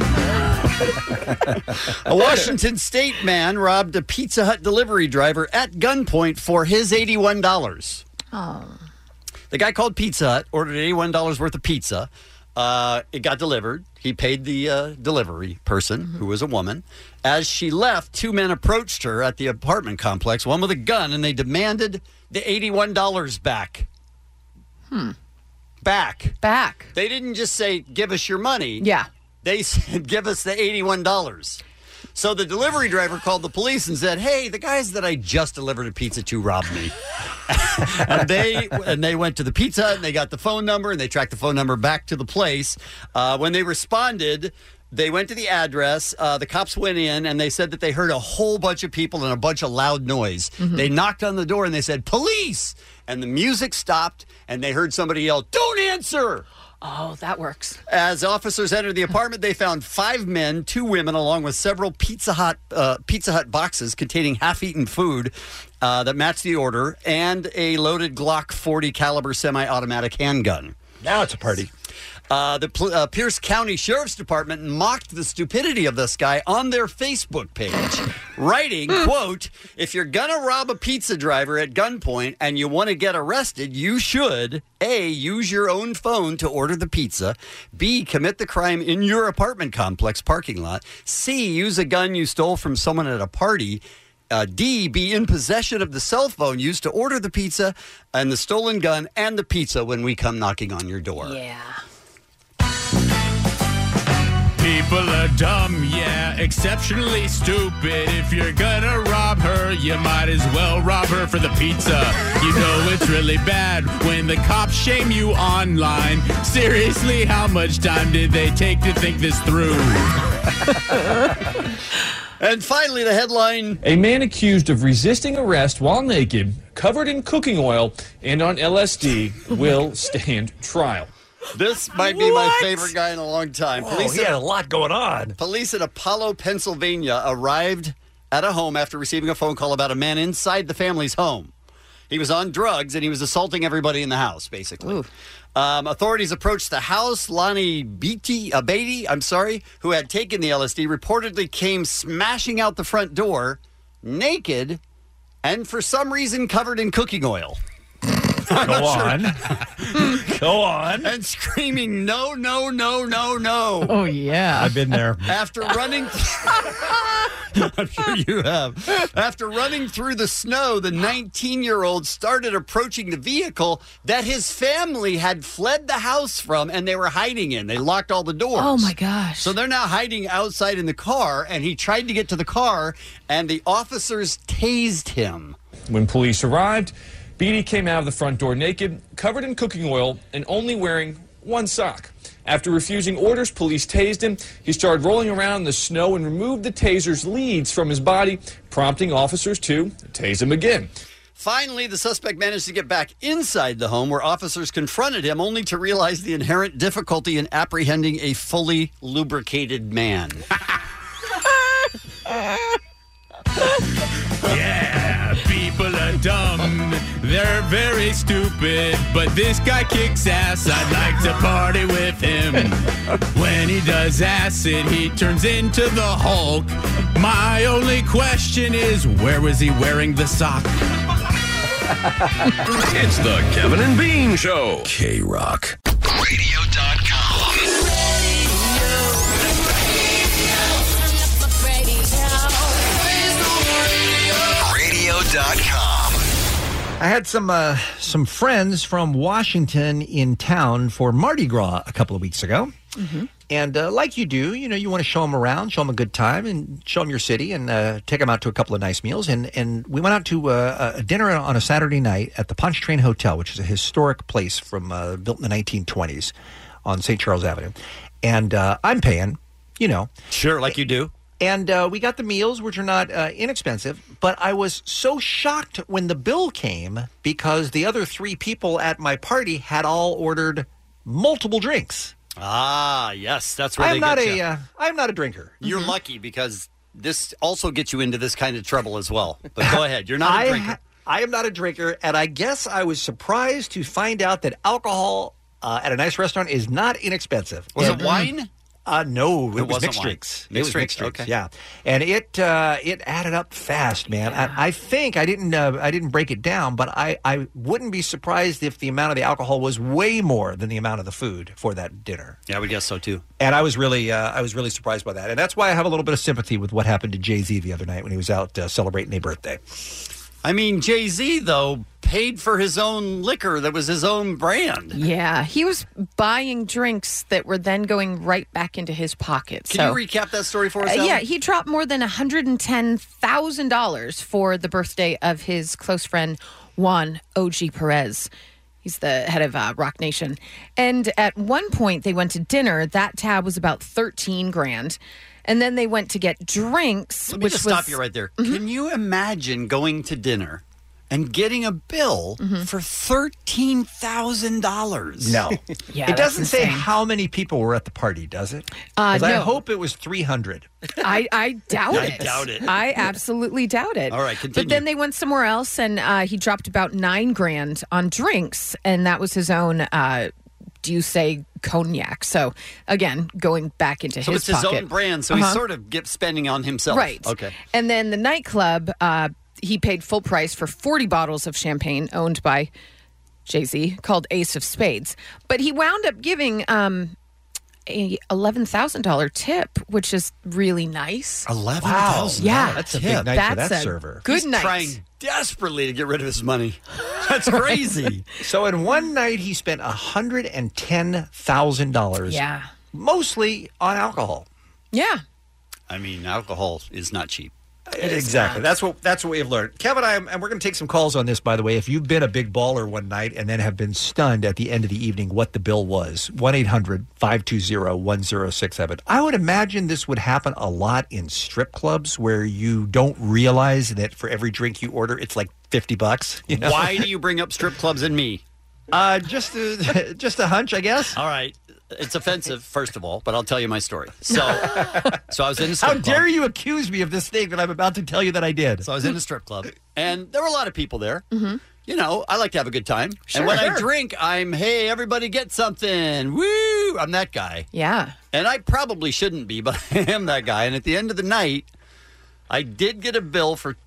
A Washington State man robbed a Pizza Hut delivery driver at gunpoint for his $81. Oh. The guy called Pizza Hut, ordered $81 worth of pizza. It got delivered. He paid the delivery person, who was a woman. As she left, two men approached her at the apartment complex, one with a gun, and they demanded the $81 back. Back. They didn't just say, "Give us your money." Yeah. They said, "Give us the $81. So the delivery driver called the police and said, "Hey, the guys that I just delivered a pizza to robbed me." and they went to the Pizza Hut and they got the phone number and they tracked the phone number back to the place. When they responded, they went to the address. The cops went in and they said that they heard a whole bunch of people and a bunch of loud noise. They knocked on the door and they said, "Police!" And the music stopped and they heard somebody yell, "Don't answer!" Oh, that works. As officers entered the apartment, they found 5 men, 2 women, along with several Pizza Hut boxes containing half-eaten food that matched the order, and a loaded Glock 40 caliber semi-automatic handgun. Now it's a party. The Pierce County Sheriff's Department mocked the stupidity of this guy on their Facebook page, writing, quote, "If you're going to rob a pizza driver at gunpoint and you want to get arrested, you should, A, use your own phone to order the pizza, B, commit the crime in your apartment complex parking lot, C, use a gun you stole from someone at a party, D, be in possession of the cell phone used to order the pizza and the stolen gun and the pizza when we come knocking on your door." Yeah. People are dumb, yeah, exceptionally stupid. If you're gonna rob her, you might as well rob her for the pizza. You know it's really bad when the cops shame you online. Seriously, how much time did they take to think this through? And finally, the headline. A man accused of resisting arrest while naked, covered in cooking oil, and on LSD will stand trial. This might be my favorite guy in a long time. Whoa, he had a lot going on. Police in Apollo, Pennsylvania arrived at a home after receiving a phone call about a man inside the family's home. He was on drugs and he was assaulting everybody in the house, basically. Authorities approached the house. Lonnie Beatty, who had taken the LSD, reportedly came smashing out the front door naked and for some reason covered in cooking oil. Go on. Go on. And screaming, no, no, no, no, no. Oh, yeah. I've been there. After running... I'm sure you have. After running through the snow, the 19-year-old started approaching the vehicle that his family had fled the house from, and they were hiding in. They locked all the doors. Oh, my gosh. So they're now hiding outside in the car, and he tried to get to the car, and the officers tased him. When police arrived, Beatty came out of the front door naked, covered in cooking oil, and only wearing one sock. After refusing orders, police tased him. He started rolling around in the snow and removed the taser's leads from his body, prompting officers to tase him again. Finally, the suspect managed to get back inside the home where officers confronted him, only to realize the inherent difficulty in apprehending a fully lubricated man. Yeah, people are dumb. They're very stupid, but this guy kicks ass. I'd like to party with him. When he does acid, he turns into the Hulk. My only question is, where was he wearing the sock? It's the Kevin and Bean Show. K-Rock. Radio.com. I had some friends from Washington in town for Mardi Gras a couple of weeks ago. Mm-hmm. And like you do, you want to show them around, show them a good time, and show them your city, and take them out to a couple of nice meals. And we went out to a dinner on a Saturday night at the Pontchartrain Hotel, which is a historic place from built in the 1920s on St. Charles Avenue. And I'm paying, Sure, like you do. And we got the meals, which are not inexpensive, but I was so shocked when the bill came because the other three people at my party had all ordered multiple drinks. Ah, yes, that's where they get you. I'm not a drinker. You're lucky because this also gets you into this kind of trouble as well. But go ahead, you're not a drinker. I am not a drinker, and I guess I was surprised to find out that alcohol at a nice restaurant is not inexpensive. Was it wine? No, it was wasn't mixed wine. drinks. Mixed It was drinks, mixed drinks, okay. yeah. And it added up fast, man. I think I didn't break it down, but I wouldn't be surprised if the amount of the alcohol was way more than the amount of the food for that dinner. Yeah, I would guess so too. And I was really surprised by that, and that's why I have a little bit of sympathy with what happened to Jay-Z the other night when he was out celebrating a birthday. I mean, Jay-Z, though, paid for his own liquor that was his own brand. Yeah, he was buying drinks that were then going right back into his pocket. Can you recap that story for us, Ellen? Yeah, he dropped more than $110,000 for the birthday of his close friend, Juan O.G. Perez. He's the head of Rock Nation. And at one point, they went to dinner. That tab was about $13,000. And then they went to get drinks. Let me just stop you right there. Can you imagine going to dinner and getting a bill for $13,000? No. Yeah, it doesn't that's say insane. how many people were at the party, does it? 'Cause I no. hope it was 300. I doubt I it. doubt it. I absolutely doubt it. All right, continue. But then they went somewhere else, and he dropped about $9,000 on drinks, and that was his own. Do you say cognac? So again, going back into So his it's his pocket. own brand, so he sort of gets spending on himself. Right. Okay. And then the nightclub, he paid full price for 40 bottles of champagne owned by Jay-Z called Ace of Spades. But he wound up giving a $11,000 tip, which is really nice. $11,000. Yeah. That's a big night for That's that a server. Good He's night. trying desperately to get rid of his money. That's crazy. So in one night, he spent $110,000. Yeah. Mostly on alcohol. Yeah. I mean, alcohol is not cheap. Exactly. That's what we've learned. Kevin, and we're going to take some calls on this, by the way. If you've been a big baller one night and then have been stunned at the end of the evening what the bill was, 1-800-520-1067. I would imagine this would happen a lot in strip clubs where you don't realize that for every drink you order, it's like $50. You know? Why do you bring up strip clubs and me? Just a hunch, I guess. All right. It's offensive, first of all, but I'll tell you my story. So I was in a strip How club. dare you accuse me of this thing that I'm about to tell you that I did? So I was in a strip club, and there were a lot of people there. Mm-hmm. You know, I like to have a good time. Sure, and when I sure. drink, I'm, hey, everybody get something. Woo! I'm that guy. Yeah. And I probably shouldn't be, but I am that guy. And at the end of the night, I did get a bill for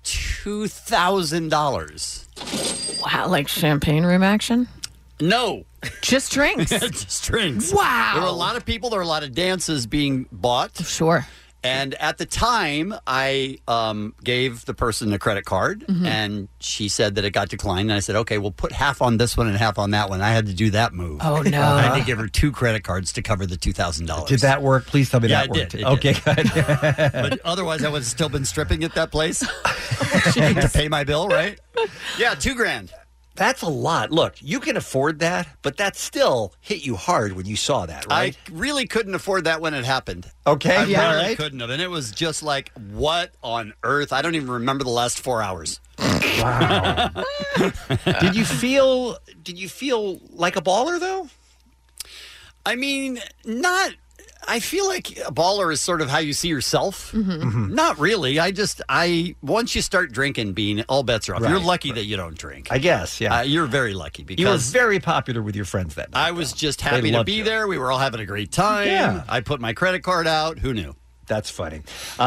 $2,000. Wow, like champagne room action? No. Just drinks? Just drinks. Wow. There were a lot of people. There were a lot of dances being bought. Sure. And at the time, I gave the person a credit card, and she said that it got declined. And I said, okay, we'll put half on this one and half on that one. I had to do that move. Oh, no. I had to give her 2 credit cards to cover the $2,000. Did that work? Please tell me that it worked. did. It Okay, did. good. But otherwise, I would have still been stripping at that place to pay my bill, right? Yeah, $2,000. That's a lot. Look, you can afford that, but that still hit you hard when you saw that, right? I really couldn't afford that when it happened. Okay, I yeah, really right. couldn't have. And it was just like, what on earth? I don't even remember the last 4 hours. Wow. Did you feel like a baller, though? I mean, not... I feel like a baller is sort of how you see yourself. Not really. Once you start drinking, Bean, all bets are off. Right, You're lucky that you don't drink. I guess, yeah. You're very lucky because You were very popular with your friends that night. I was just happy to loved be you. there. We were all having a great time. Yeah. I put my credit card out. Who knew? That's funny.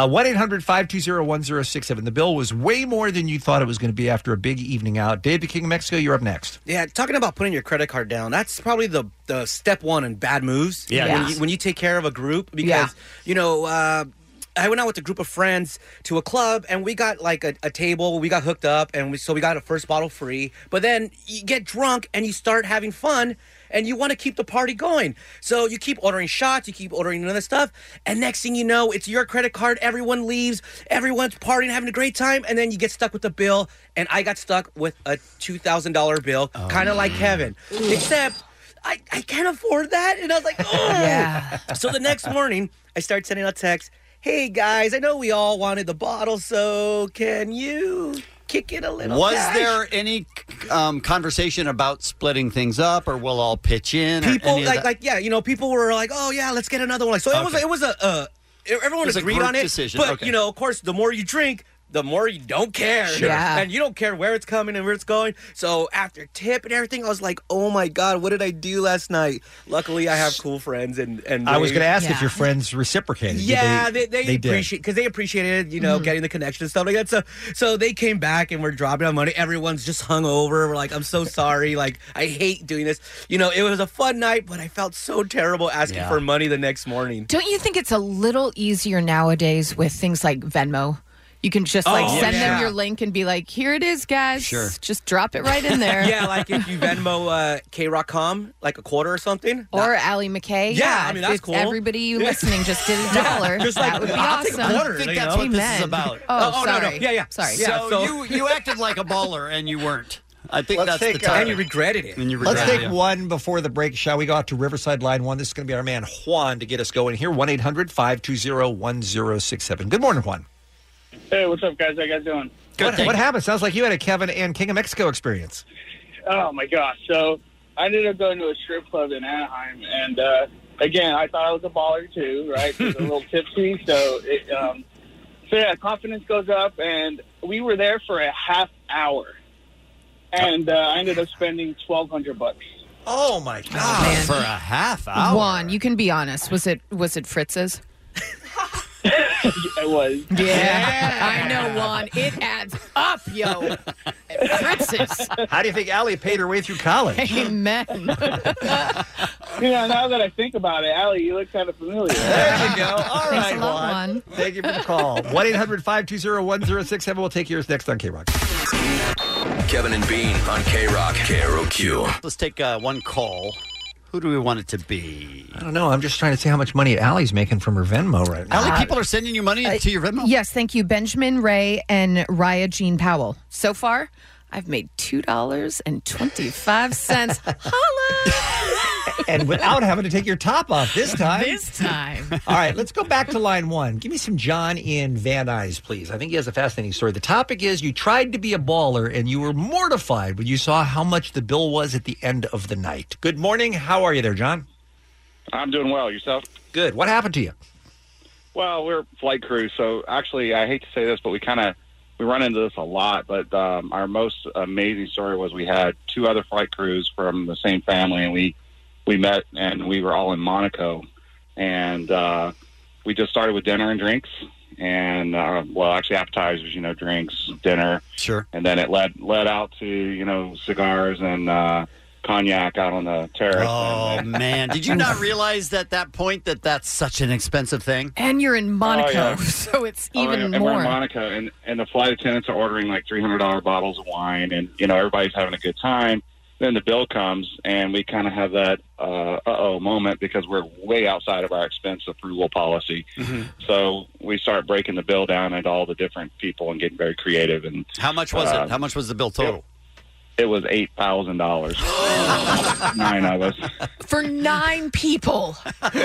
1-800-520-1067. The bill was way more than you thought it was going to be after a big evening out. Dave, the King of Mexico, you're up next. Yeah, talking about putting your credit card down, that's probably the step one in bad moves. Yeah. When you take care of a group, because, I went out with a group of friends to a club, and we got like a table. We got hooked up, and so we got a first bottle free. But then you get drunk, and you start having fun, and you want to keep the party going. So you keep ordering shots, you keep ordering other stuff, and next thing you know, it's your credit card. Everyone leaves, everyone's partying, having a great time, and then you get stuck with the bill. And I got stuck with a $2,000 bill, kind of like Kevin, except I can't afford that. And I was like, oh. Yeah. So the next morning, I started sending out texts. Hey, guys, I know we all wanted the bottle, so can you kick in a little Was cash? there any conversation about splitting things up, or we'll all pitch in? People, people were like, oh, yeah, let's get another one. Like, so Okay. it was everyone It was a agreed group on it. decision. But, Okay. of course, the more you drink, the more you don't care. Sure. Yeah. And you don't care where it's coming and where it's going. So after tip and everything, I was like, oh, my God, what did I do last night? Luckily, I have cool friends. And I was they- going to ask if your friends reciprocated. Did Yeah, they did. appreciate because they appreciated getting the connection and stuff like that. So they came back and we're dropping out money. Everyone's just hungover. We're like, I'm so sorry. Like, I hate doing this. It was a fun night, but I felt so terrible asking for money the next morning. Don't you think it's a little easier nowadays with things like Venmo? You can just send them your link and be like, here it is, guys. Sure. Just drop it right in there. Yeah, like if you Venmo K-Rock.com, like a quarter or something. Or Allie McKay. Yeah, I mean, that's if cool. everybody you listening just did $1, Just like, that would be I'll take awesome. a quarter, I think you that's know? what this is about. Oh, no, sorry. no. Yeah. Sorry. Yeah, So you acted like a baller, and you weren't. I think Let's that's the take, time. And you regretted it. And you Let's regret take it, one before the break. Shall we go out to Riverside Line 1? This is going to be our man Juan to get us going here. 1-800-520-1067. Good morning, Juan. Hey, what's up, guys? How you guys doing? What happened? Sounds like you had a Kevin and King of Mexico experience. Oh, my gosh. So I ended up going to a strip club in Anaheim, and again, I thought I was a baller, too, right? It was a little tipsy, so confidence goes up, and we were there for a half hour, and I ended up spending $1,200. Oh, my God. man. For a half hour. Juan, you can be honest. Was it Fritz's? It was. Yeah, I know, Juan. It adds up, yo. Fritz's. How do you think Allie paid her way through college? Amen. Now that I think about it, Allie, you look kind of familiar. There you go. All Thanks right, a lot, Juan. Juan. Thank you for the call. 1-800-520-1067. We'll take yours next on K-Rock. Kevin and Bean on K-Rock, KROQ. Let's take one call. Who do we want it to be? I don't know. I'm just trying to see how much money Allie's making from her Venmo right now. Allie, people are sending you money to your Venmo? Yes, thank you. Benjamin Ray and Raya Jean Powell. So far, I've made $2.25. Holla! And without having to take your top off this time. This time. All right, let's go back to line 1. Give me some John in Van Nuys, please. I think he has a fascinating story. The topic is you tried to be a baller and you were mortified when you saw how much the bill was at the end of the night. Good morning. How are you there, John? I'm doing well. Yourself? Good. What happened to you? Well, we're flight crew, so actually, I hate to say this, but we run into this a lot. But our most amazing story was we had 2 other flight crews from the same family, and we met, and we were all in Monaco, and we just started with dinner and drinks, and actually appetizers, drinks, dinner. Sure. And then it led out to cigars and cognac out on the terrace. Oh, man. Did you not realize at that point that that's such an expensive thing? And you're in Monaco, yeah. so it's even and more. we're in Monaco, and the flight attendants are ordering like $300 bottles of wine, and, everybody's having a good time. Then the bill comes, and we kind of have that moment because we're way outside of our expense approval policy. Mm-hmm. So we start breaking the bill down into all the different people and getting very creative. And how much was it? How much was the bill total? It was $8,000. 9 of us. For 9 people.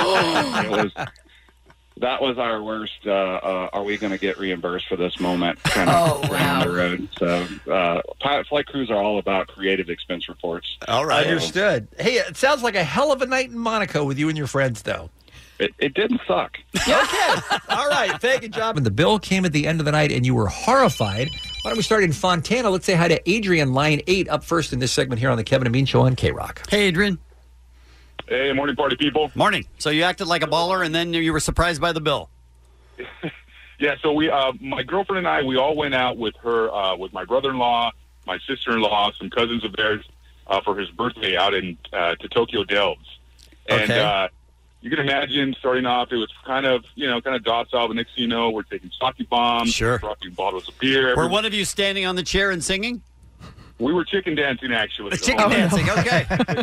That was our worst. Are we going to get reimbursed for this moment? Kind of down the road. So, flight crews are all about creative expense reports. All right, understood. Hey, it sounds like a hell of a night in Monaco with you and your friends, though. It didn't suck. Okay. All right. Thank you, John. And the bill came at the end of the night, and you were horrified. Why don't we start in Fontana? Let's say hi to Adrian, line 8, up first in this segment here on the Kevin and Bean Show on K-Rock. Hey, Adrian. Hey, morning, party people. Morning. So you acted like a baller, and then you were surprised by the bill. Yeah, so we, my girlfriend and I, we all went out with her, with my brother-in-law, my sister-in-law, some cousins of theirs, for his birthday out to Tokyo Delves. And, you can imagine starting off, it was kind of docile, but next thing you know, we're taking sake bombs, dropping bottles of beer. Were one of you standing on the chair and singing? We were chicken dancing, actually. Chicken dancing, okay.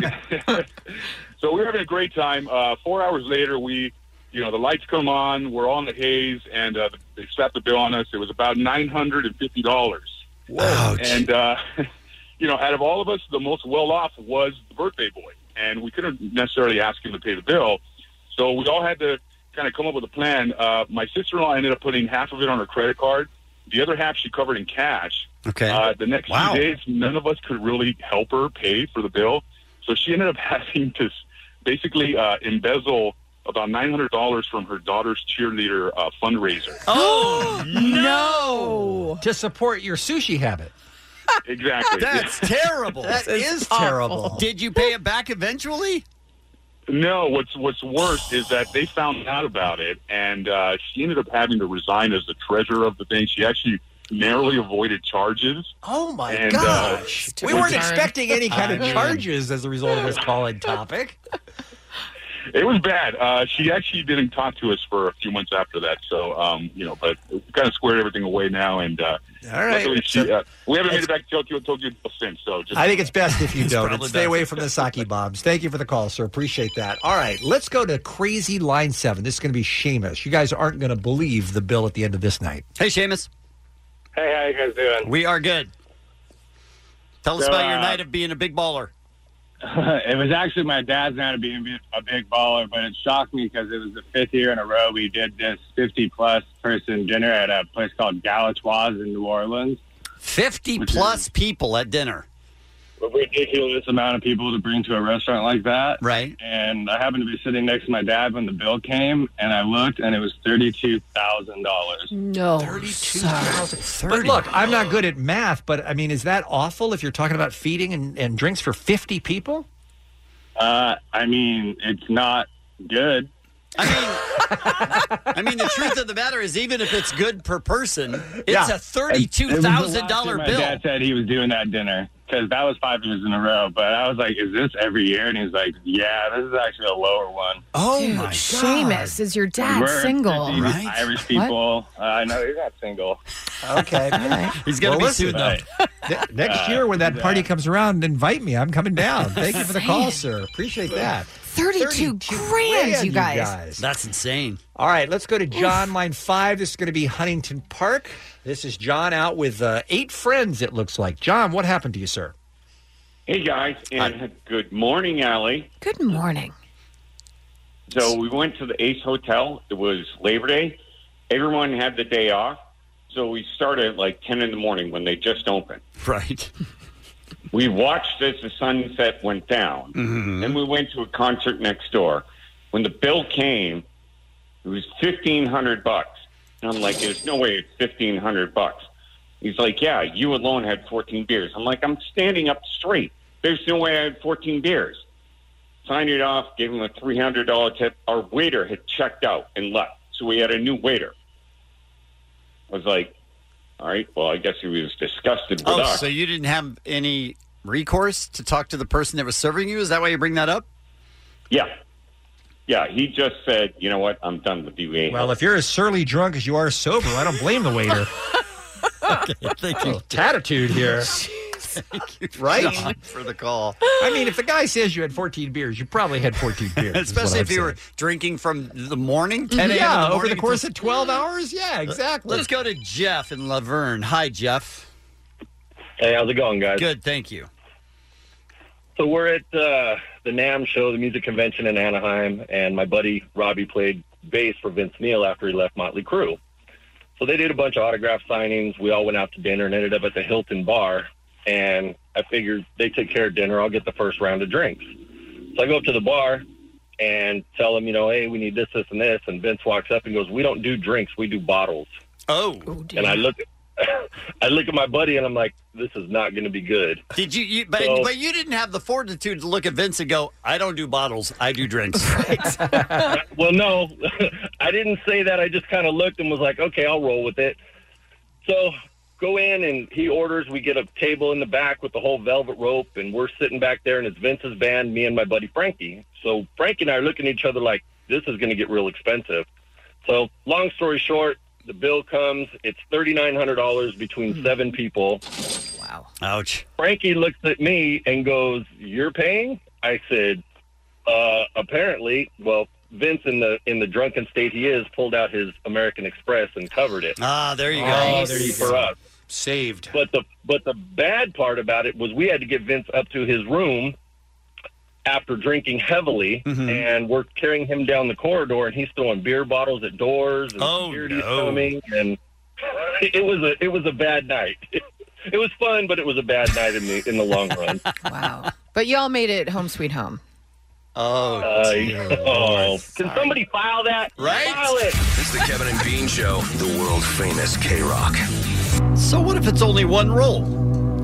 So we were having a great time. 4 hours later, the lights come on, we're all in the haze, and they slapped the bill on us. It was about $950. Wow. And, out of all of us, the most well-off was the birthday boy. And we couldn't necessarily ask him to pay the bill. So we all had to kind of come up with a plan. My sister-in-law ended up putting half of it on her credit card. The other half she covered in cash. Okay. The next few days, none of us could really help her pay for the bill. So she ended up having to basically embezzle about $900 from her daughter's cheerleader fundraiser. Oh, no! To support your sushi habit. Exactly. That's terrible. That is terrible. Did you pay it back eventually? No, what's worse is that they found out about it, and she ended up having to resign as the treasurer of the thing. She actually narrowly avoided charges. Oh, my gosh. We weren't expecting any kind of charges as a result of this call-in topic. It was bad. She actually didn't talk to us for a few months after that. So, but we kind of squared everything away now. And all right, we haven't made it back to Tokyo since. So I think it's best if you don't. Stay away from the sake bombs. Thank you for the call, sir. Appreciate that. All right, let's go to Crazy Line 7. This is going to be Seamus. You guys aren't going to believe the bill at the end of this night. Hey, Seamus. Hey, how you guys doing? We are good. Tell us about your night of being a big baller. It was actually my dad's night of being a big baller, but it shocked me because it was the 5th year in a row we did this 50-plus person dinner at a place called Galatoire's in New Orleans. 50-plus people at dinner. A ridiculous amount of people to bring to a restaurant like that. Right. And I happened to be sitting next to my dad when the bill came, and I looked, and it was $32,000. No. $32,000. But look, I'm not good at math, but, I mean, is that awful if you're talking about feeding and drinks for 50 people? I mean, it's not good. I mean, the truth of the matter is, even if it's good per person, it's a $32,000 bill. My dad said he was doing that dinner because that was 5 years in a row. But I was like, "Is this every year?" And he was like, "Yeah, this is actually a lower one." Oh Dude, my God! Seamus, is your dad We're single? Right? Irish people. No, he's not single. Okay, all right. He's going to be soon though. Next year, when that party comes around, invite me. I'm coming down. Thank you for the call, sir. Appreciate that. 32 grand, you guys. That's insane. All right, let's go to John, line 5. This is going to be Huntington Park. This is John out with 8 friends, it looks like. John, what happened to you, sir? Hey, guys, and good morning, Allie. Good morning. So we went to the Ace Hotel. It was Labor Day. Everyone had the day off. So we started at like 10 in the morning when they just opened. Right. We watched as the sunset went down. Mm-hmm. Then we went to a concert next door. When the bill came, it was $1,500. And I'm like, there's no way it's $1,500. He's like, yeah, you alone had 14 beers. I'm like, I'm standing up straight. There's no way I had 14 beers. Signed it off, gave him a $300 tip. Our waiter had checked out and left, so we had a new waiter. I was like, all right, well, I guess he was disgusted with us. So you didn't have any recourse to talk to the person that was serving you? Is that why you bring that up? Yeah. Yeah, he just said, you know what, I'm done with you. Well, if you're as surly drunk as you are sober, I don't blame the waiter. Okay, thank you. Attitude here. Thank you, Right? John, for the call. I mean, if the guy says you had 14 beers, you probably had 14 beers. Especially if you were drinking from the morning, 10 a.m. in the Yeah, morning over the course until- of 12 hours? Yeah, exactly. Let's go to Jeff in Laverne. Hi, Jeff. Hey, how's it going, guys? Good, thank you. So we're at the NAMM show, the music convention in Anaheim, and my buddy Robbie played bass for Vince Neil after he left Motley Crue. So they did a bunch of autograph signings. We all went out to dinner and ended up at the Hilton Bar. And I figured they took care of dinner. I'll get the first round of drinks. So I go up to the bar and tell them, hey, we need this, this, and this. And Vince walks up and goes, we don't do drinks. We do bottles. Oh. And I look at my buddy and I'm like, this is not going to be good. Did but you didn't have the fortitude to look at Vince and go, I don't do bottles, I do drinks. Well, no, I didn't say that. I just kind of looked and was like, okay, I'll roll with it. So go in and he orders. We get a table in the back with the whole velvet rope, and we're sitting back there, and it's Vince's band, me and my buddy Frankie. So Frankie and I are looking at each other like, this is going to get real expensive. So long story short, the bill comes. It's $3,900 between 7 people. Wow. Ouch. Frankie looks at me and goes, you're paying? I said, apparently. Well, Vince, in the drunken state he is, pulled out his American Express and covered it. Ah, there you go. Nice. There you go. For us. Saved. But the bad part about it was we had to get Vince up to his room after drinking heavily, and we're carrying him down the corridor, and he's throwing beer bottles at doors, and security's coming, and it was a bad night. It was fun, but it was a bad night in the long run. Wow. But y'all made it home sweet home. Can somebody file that? Right? File it. It's the Kevin and Bean Show, the world famous K-Rock. So what if it's only one role?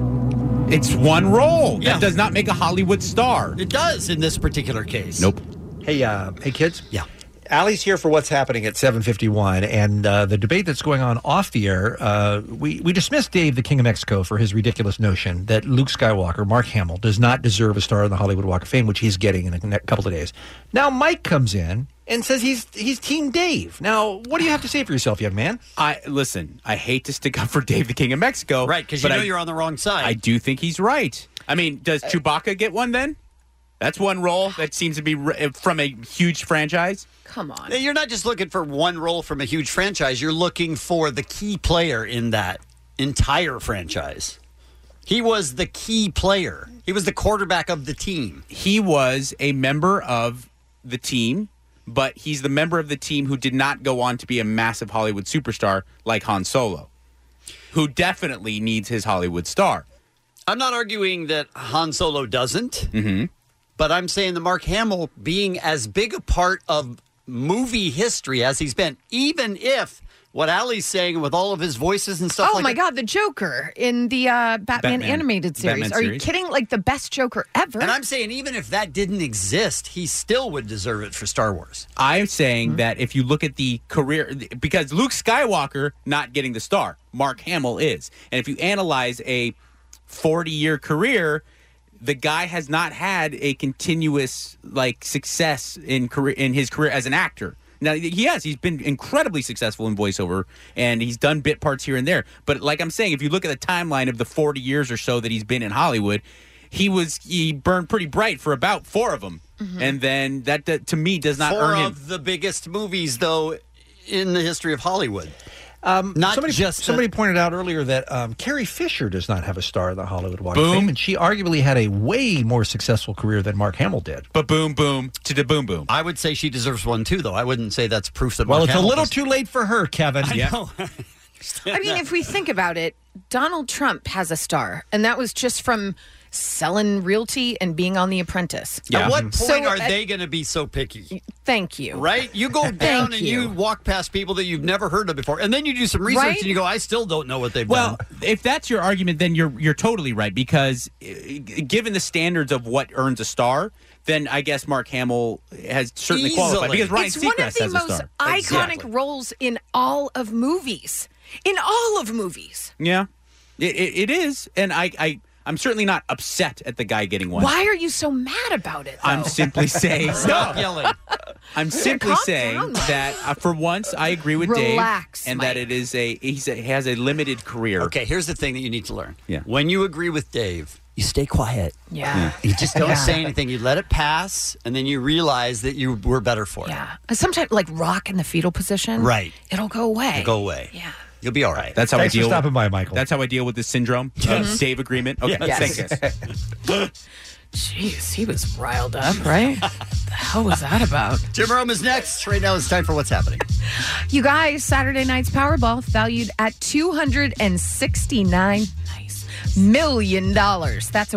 It's one role. Yeah. That does not make a Hollywood star. It does in this particular case. Nope. Hey, kids. Yeah. Allie's here for What's Happening at 7:51, and the debate that's going on off the air, we dismissed Dave the King of Mexico for his ridiculous notion that Luke Skywalker, Mark Hamill, does not deserve a star in the Hollywood Walk of Fame, which he's getting in a couple of days. Now Mike comes in and says he's Team Dave. Now, what do you have to say for yourself, young man? I hate to stick up for Dave the King of Mexico. Right, because you know you're on the wrong side. I do think he's right. I mean, does Chewbacca get one then? That's one role that seems to be from a huge franchise. Come on. You're not just looking for one role from a huge franchise. You're looking for the key player in that entire franchise. He was the key player. He was the quarterback of the team. He was a member of the team, but he's the member of the team who did not go on to be a massive Hollywood superstar like Han Solo, who definitely needs his Hollywood star. I'm not arguing that Han Solo doesn't, but I'm saying that Mark Hamill being as big a part of movie history as he's been, even if what Allie's saying with all of his voices and stuff Oh my God, the Joker in the Batman animated series. Are you kidding? Like the best Joker ever. And I'm saying even if that didn't exist, he still would deserve it for Star Wars. I'm saying that if you look at the career, because Luke Skywalker not getting the star, Mark Hamill is. And if you analyze a 40-year career, the guy has not had a continuous success in his career as an actor. Now, he's been incredibly successful in voiceover, and he's done bit parts here and there. But like I'm saying, if you look at the timeline of the 40 years or so that he's been in Hollywood, he burned pretty bright for about 4 of them. And then that to me does not earn him. 4 of the biggest movies, though, in the history of Hollywood. Somebody pointed out earlier that Carrie Fisher does not have a star in the Hollywood Walk of Fame, and she arguably had a way more successful career than Mark Hamill did. But boom, boom, to the boom, boom. I would say she deserves one, too, though. I wouldn't say that's proof that Well, Mark it's Hamill a little does. too late for her, Kevin. I know. I mean, if we think about it, Donald Trump has a star, and that was just from selling realty and being on The Apprentice. At what point are they going to be so picky? Thank you. Right? You go down and you walk past people that you've never heard of before, and then you do some research and you go, I still don't know what they've done. Well, if that's your argument, then you're totally right, because given the standards of what earns a star, then I guess Mark Hamill has certainly qualified, because Ryan it's Seacrest one of the has a most star. iconic roles in all of movies. in all of movies. Yeah, it is. And I'm certainly not upset at the guy getting one. Why are you so mad about it, though? I'm simply saying... Stop yelling. I'm simply saying that for once I agree with Relax, Dave, and Mike. that it is he has a limited career. Okay, here's the thing that you need to learn. Yeah. When you agree with Dave, you stay quiet. Yeah. You just don't say anything. You let it pass, and then you realize that you were better for it. Yeah. Sometimes, like rock in the fetal position. Right. It'll go away. It'll go away. Yeah. You'll be all right. That's how Thanks I deal. for stopping by, Michael. That's how I deal with this syndrome. Dave agreement. Okay, Yes. thanks. Jeez, he was riled up, right? What the hell was that about? Jim Rome is next. Right now it's time for What's Happening. You guys, Saturday night's Powerball valued at $269 million. That's a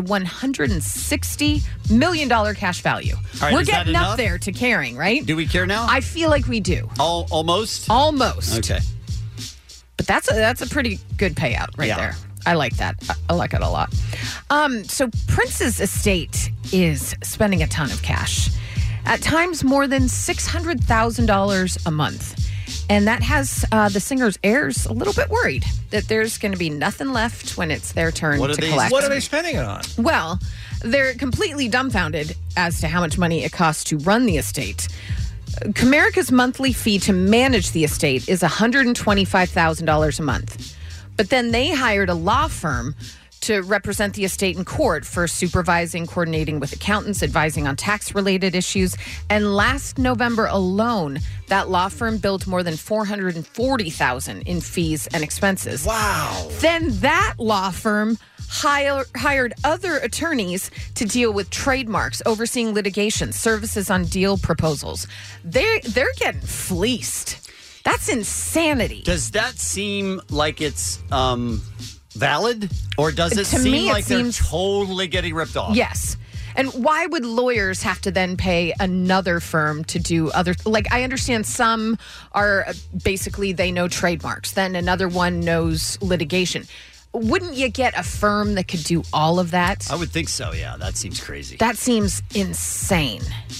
$160 million cash value. All right, We're is that getting up enough? there to caring, right? Do we care now? I feel like we do. Almost? Almost. Okay. But that's a pretty good payout right there. I like that. I like it a lot. So Prince's estate is spending a ton of cash. At times, more than $600,000 a month. And that has the singer's heirs a little bit worried that there's going to be nothing left when it's their turn to collect. What are they spending it on? Well, they're completely dumbfounded as to how much money it costs to run the estate. Comerica's monthly fee to manage the estate is $125,000 a month. But then they hired a law firm to represent the estate in court for supervising, coordinating with accountants, advising on tax-related issues. And last November alone, that law firm billed more than $440,000 in fees and expenses. Wow. Then that law firm hired other attorneys to deal with trademarks, overseeing litigation, services on deal proposals. They're getting fleeced. That's insanity. Does that seem like it's valid? Or does it To seem me, it like seems- they're totally getting ripped off? Yes. And why would lawyers have to then pay another firm to do other... Like, I understand some are basically they know trademarks. Then another one knows litigation. Wouldn't you get a firm that could do all of that? I would think so, yeah. That seems crazy. That seems insane.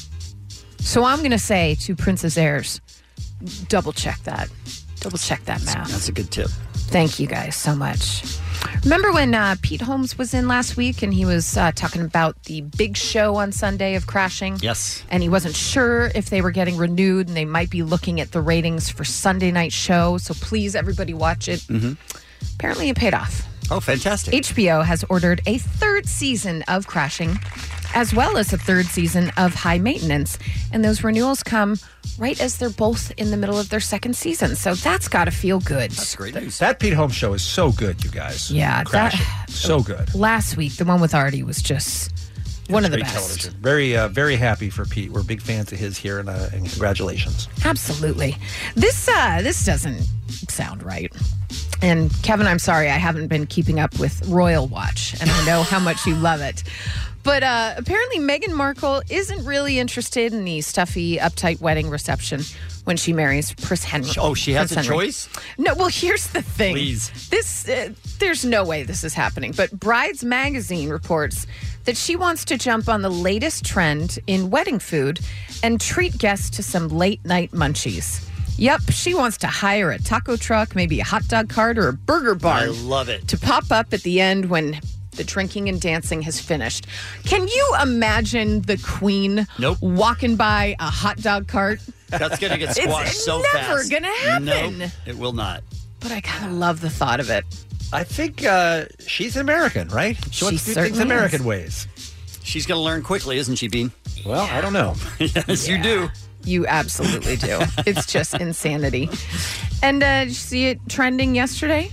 So I'm going to say to Prince's heirs, double check that. Double check that math. That's a good tip. Thank you guys so much. Remember when Pete Holmes was in last week and he was talking about the big show on Sunday of Crashing? Yes. And he wasn't sure if they were getting renewed and they might be looking at the ratings for Sunday night show. So please, everybody watch it. Mm-hmm. Apparently it paid off. Oh, fantastic. HBO has ordered a third season of Crashing, as well as a third season of High Maintenance. And those renewals come right as they're both in the middle of their second season. So that's got to feel good. That's great news. That Pete Holmes show is so good, you guys. Yeah. Crashing. So good. Last week, the one with Artie was just one of the Great best. television. Very happy for Pete. We're big fans of his here, and congratulations. Absolutely. This doesn't sound right. And Kevin, I'm sorry, I haven't been keeping up with Royal Watch, and I know how much you love it. But apparently Meghan Markle isn't really interested in the stuffy, uptight wedding reception when she marries Prince Henry. Oh, she has Prince a Henry. choice? No, well, here's the thing. Please. There's no way this is happening. But Brides Magazine reports that she wants to jump on the latest trend in wedding food and treat guests to some late-night munchies. Yep, she wants to hire a taco truck, maybe a hot dog cart or a burger barn. I love it. To pop up at the end when the drinking and dancing has finished. Can you imagine the Queen walking by a hot dog cart? That's going to get squashed It's so fast. never going to happen. Nope, it will not. But I kind of love the thought of it. I think she's American, right? She wants to do things certainly American is. ways. She's going to learn quickly, isn't she, Bean? Well, I don't know. Yes, you do. You absolutely do. It's just insanity. And did you see it trending yesterday?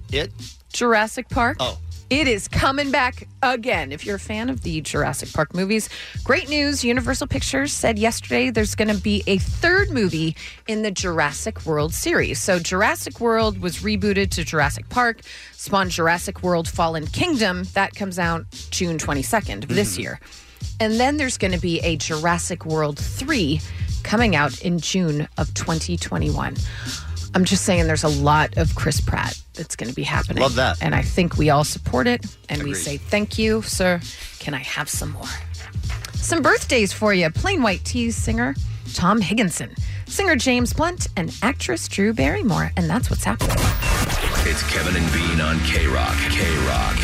Jurassic Park. Oh. It is coming back again. If you're a fan of the Jurassic Park movies, great news. Universal Pictures said yesterday there's going to be a third movie in the Jurassic World series. So Jurassic World was rebooted to Jurassic Park, spawned Jurassic World Fallen Kingdom. That comes out June 22nd of this year. And then there's going to be a Jurassic World 3 coming out in June of 2021. I'm just saying there's a lot of Chris Pratt that's going to be happening. Love that. And I think we all support it. And we Agreed. say, thank you, sir. Can I have some more? Some birthdays for you. Plain White T's singer Tom Higginson, singer James Blunt, and actress Drew Barrymore. And that's what's happening. It's Kevin and Bean on K-Rock. K-Rock.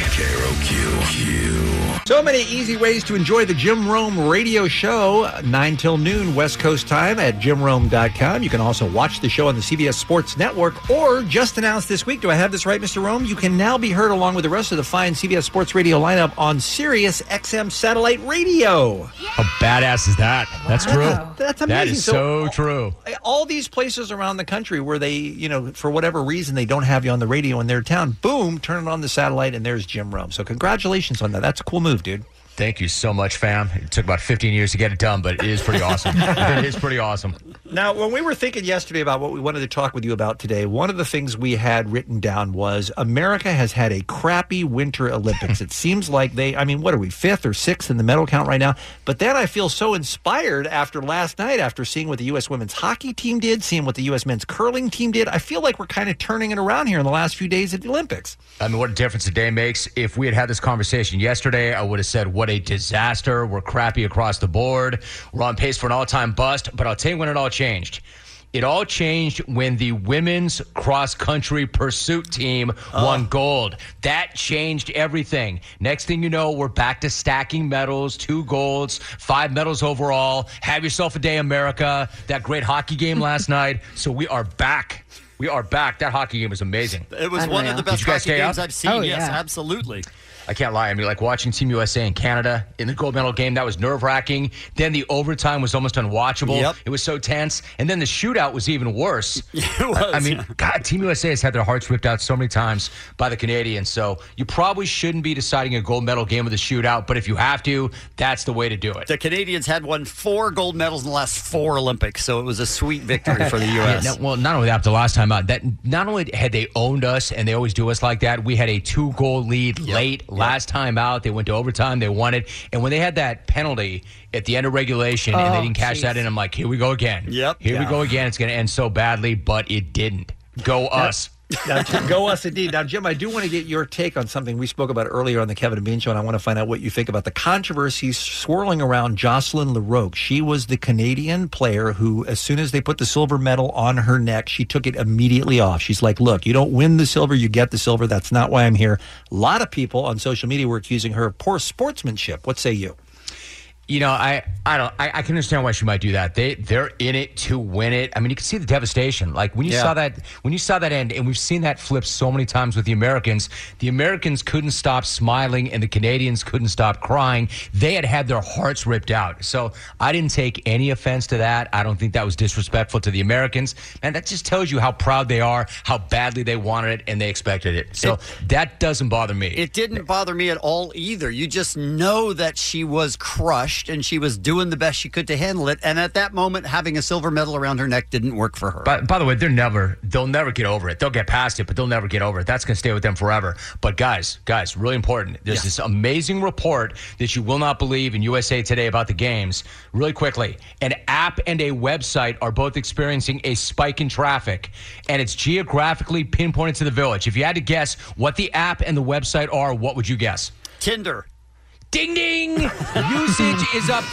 K-R-O-Q. So many easy ways to enjoy the Jim Rome radio show, 9 till noon West Coast time at jimrome.com. You can also watch the show on the CBS Sports Network, or just announced this week, do I have this right, Mr. Rome? You can now be heard along with the rest of the fine CBS Sports Radio lineup on Sirius XM satellite radio. How badass is that? That's true. That's amazing. That is so true. All these places around the country where they, for whatever reason, they don't have you on the radio in their town, boom, turn it on the satellite, and there's Jim Rome. So congratulations on that. That's a cool move, dude. Thank you so much, fam. It took about 15 years to get it done, but it is pretty awesome. It is pretty awesome. Now, when we were thinking yesterday about what we wanted to talk with you about today, one of the things we had written down was America has had a crappy Winter Olympics. It seems like what are we, 5th or 6th in the medal count right now? But then I feel so inspired after last night, after seeing what the U.S. women's hockey team did, seeing what the U.S. men's curling team did. I feel like we're kind of turning it around here in the last few days at the Olympics. I mean, what a difference a day makes. If we had this conversation yesterday, I would have said, what a disaster. We're crappy across the board. We're on pace for an all-time bust. But I'll tell you when it all changed. It all changed when the women's cross-country pursuit team won gold. That changed everything. Next thing you know, we're back to stacking medals, 2 golds, 5 medals overall. Have yourself a day, America. That great hockey game last night. So we are back. We are back. That hockey game was amazing. It was one of the best hockey games I've seen. Yes, absolutely. I can't lie. I mean, like watching Team USA and Canada in the gold medal game, that was nerve-wracking. Then the overtime was almost unwatchable. Yep. It was so tense. And then the shootout was even worse. It was. I mean, God, Team USA has had their hearts ripped out so many times by the Canadians. So you probably shouldn't be deciding a gold medal game with a shootout. But if you have to, that's the way to do it. The Canadians had won 4 gold medals in the last 4 Olympics. So it was a sweet victory for the U.S. Yeah, well, not only that, the last time out, that not only had they owned us, and they always do us like that, we had a 2-goal lead late last time out. They went to overtime. They won it. And when they had that penalty at the end of regulation and they didn't cash that in, I'm like, here we go again. Here we go again. It's going to end so badly, but it didn't. Go us. Now, go us indeed. Now, Jim, I do want to get your take on something we spoke about earlier on the Kevin and Bean Show, and I want to find out what you think about the controversies swirling around Jocelyn Larocque. She was the Canadian player who, as soon as they put the silver medal on her neck, she took it immediately off. She's like, look, you don't win the silver, you get the silver. That's not why I'm here. A lot of people on social media were accusing her of poor sportsmanship. What say you? You know, I can understand why she might do that. They're in it to win it. I mean, you can see the devastation. Like when you saw that end, and we've seen that flip so many times with the Americans couldn't stop smiling and the Canadians couldn't stop crying. They had their hearts ripped out. So I didn't take any offense to that. I don't think that was disrespectful to the Americans. And that just tells you how proud they are, how badly they wanted it and they expected it. So that doesn't bother me. It didn't bother me at all either. You just know that she was crushed and she was doing the best she could to handle it. And at that moment, having a silver medal around her neck didn't work for her. By the way, they'll never get over it. They'll get past it, but they'll never get over it. That's going to stay with them forever. But guys, really important. There's this amazing report that you will not believe in USA Today about the games. Really quickly, an app and a website are both experiencing a spike in traffic, and it's geographically pinpointed to the Village. If you had to guess what the app and the website are, what would you guess? Tinder. Ding, ding! Usage is up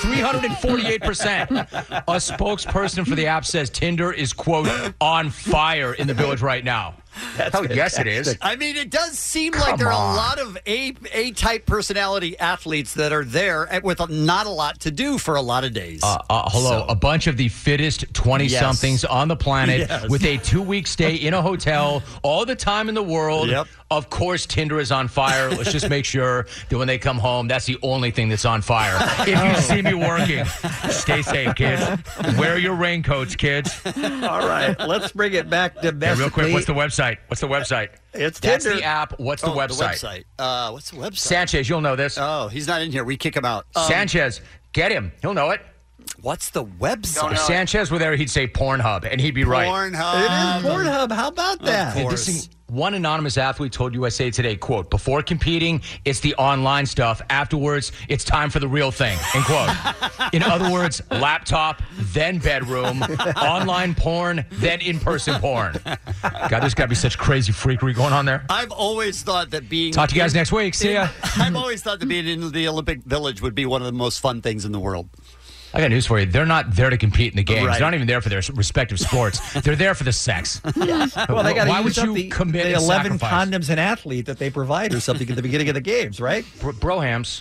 348%. A spokesperson for the app says Tinder is, quote, on fire in the Village right now. Yes, it is. I mean, it does seem like there are a lot of A-type personality athletes that are there with not a lot to do for a lot of days. A bunch of the fittest 20-somethings on the planet with a 2-week stay in a hotel, all the time in the world. Yep. Of course, Tinder is on fire. Let's just make sure that when they come home, that's the only thing that's on fire. If you see me working, stay safe, kids. Wear your raincoats, kids. All right, let's bring it back domestically. Hey, real quick, what's the website? It's That's Tinder. The app. What's the website? What's the website? Sanchez, you'll know this. Oh, he's not in here. We kick him out. Sanchez, get him. He'll know it. What's the website? If Sanchez were there, he'd say Pornhub, and he'd be right. Pornhub. It is Pornhub. How about that? Of course. One anonymous athlete told USA Today, quote, before competing, it's the online stuff. Afterwards, it's time for the real thing, end quote. In other words, laptop, then bedroom, online porn, then in-person porn. God, there's got to be such crazy freakery going on there. I've always thought that being... Talk to you guys next week. See ya. I've always thought that being in the Olympic Village would be one of the most fun things in the world. I got news for you. They're not there to compete in the games. Right. They're not even there for their respective sports. They're there for the sex. Well, they got Why to would use up you commit the and 11 sacrifice? condoms an athlete that they provide or something at the beginning of the games, right? Brohams,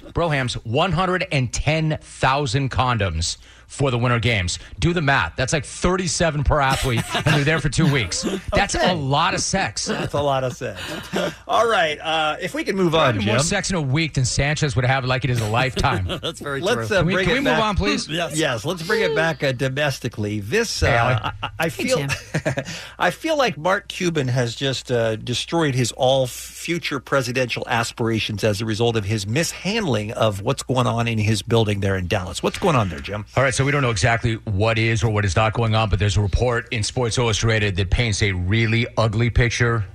110,000 condoms for the Winter Games. Do the math. That's like 37 per athlete, and they're there for 2 weeks. That's a lot of sex. That's a lot of sex. All right. If we can move on, Jim. More sex in a week than Sanchez would have like it is a lifetime. That's very Let's true. bring Can we it move back. on, please? Yes, let's bring it back domestically. This, Hey, Allie. I feel, I feel like Mark Cuban has just destroyed his all future presidential aspirations as a result of his mishandling of what's going on in his building there in Dallas. What's going on there, Jim? All right, so we don't know exactly what is or what is not going on, but there's a report in Sports Illustrated that paints a really ugly picture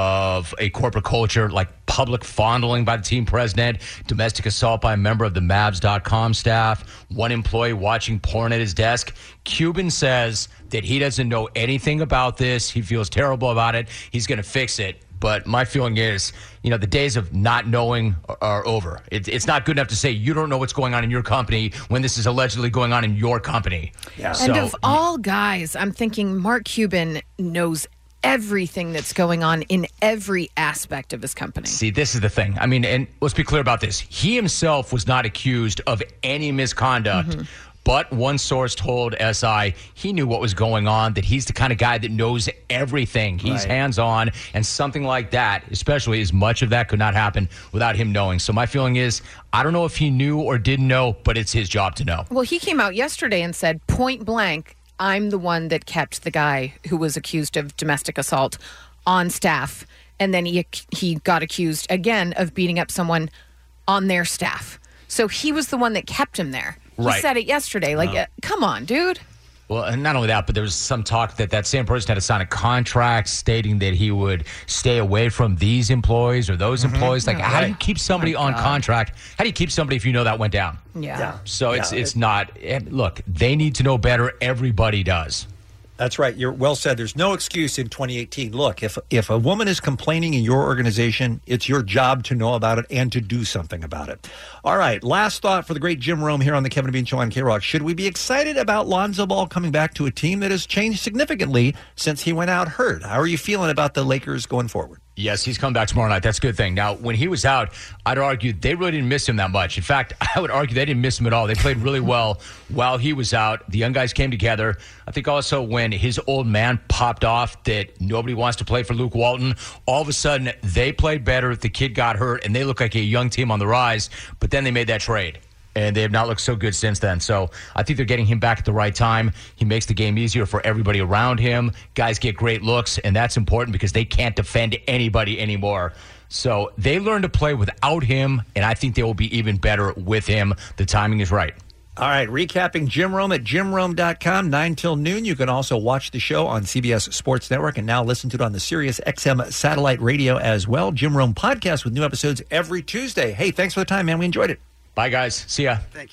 of a corporate culture, like public fondling by the team president, domestic assault by a member of the Mavs.com staff, one employee watching porn at his desk. Cuban says that he doesn't know anything about this. He feels terrible about it. He's going to fix it. But my feeling is, the days of not knowing are over. It's not good enough to say you don't know what's going on in your company when this is allegedly going on in your company. Yeah. And of all guys, I'm thinking Mark Cuban knows everything that's going on in every aspect of his company. See, this is the thing. I mean, and let's be clear about this. He himself was not accused of any misconduct. But one source told SI he knew what was going on, that he's the kind of guy that knows everything. He's hands-on, and something like that, especially as much of that could not happen without him knowing. So my feeling is, I don't know if he knew or didn't know, but it's his job to know. Well, he came out yesterday and said, point blank, I'm the one that kept the guy who was accused of domestic assault on staff. And then he got accused again of beating up someone on their staff. So he was the one that kept him there. He Right. said it yesterday. Like, come on, dude. Well, and not only that, but there was some talk that same person had to sign a contract stating that he would stay away from these employees or those employees. Like, how do you keep somebody on contract? How do you keep somebody if you know that went down? Yeah. So it's not. Look, they need to know better. Everybody does. That's right. You're well said. There's no excuse in 2018. Look, if a woman is complaining in your organization, it's your job to know about it and to do something about it. All right. Last thought for the great Jim Rome here on the Kevin and Bean Show on K-Rock. Should we be excited about Lonzo Ball coming back to a team that has changed significantly since he went out hurt? How are you feeling about the Lakers going forward? Yes, he's coming back tomorrow night. That's a good thing. Now, when he was out, I'd argue they really didn't miss him that much. In fact, I would argue they didn't miss him at all. They played really well while he was out. The young guys came together. I think also when his old man popped off that nobody wants to play for Luke Walton, all of a sudden they played better. The kid got hurt, and they look like a young team on the rise. But then they made that trade. And they have not looked so good since then. So I think they're getting him back at the right time. He makes the game easier for everybody around him. Guys get great looks, and that's important because they can't defend anybody anymore. So they learn to play without him, and I think they will be even better with him. The timing is right. All right, recapping Jim Rome at jimrome.com, 9 till noon. You can also watch the show on CBS Sports Network and now listen to it on the Sirius XM satellite radio as well. Jim Rome podcast with new episodes every Tuesday. Hey, thanks for the time, man. We enjoyed it. Bye, guys. See ya. Thank you.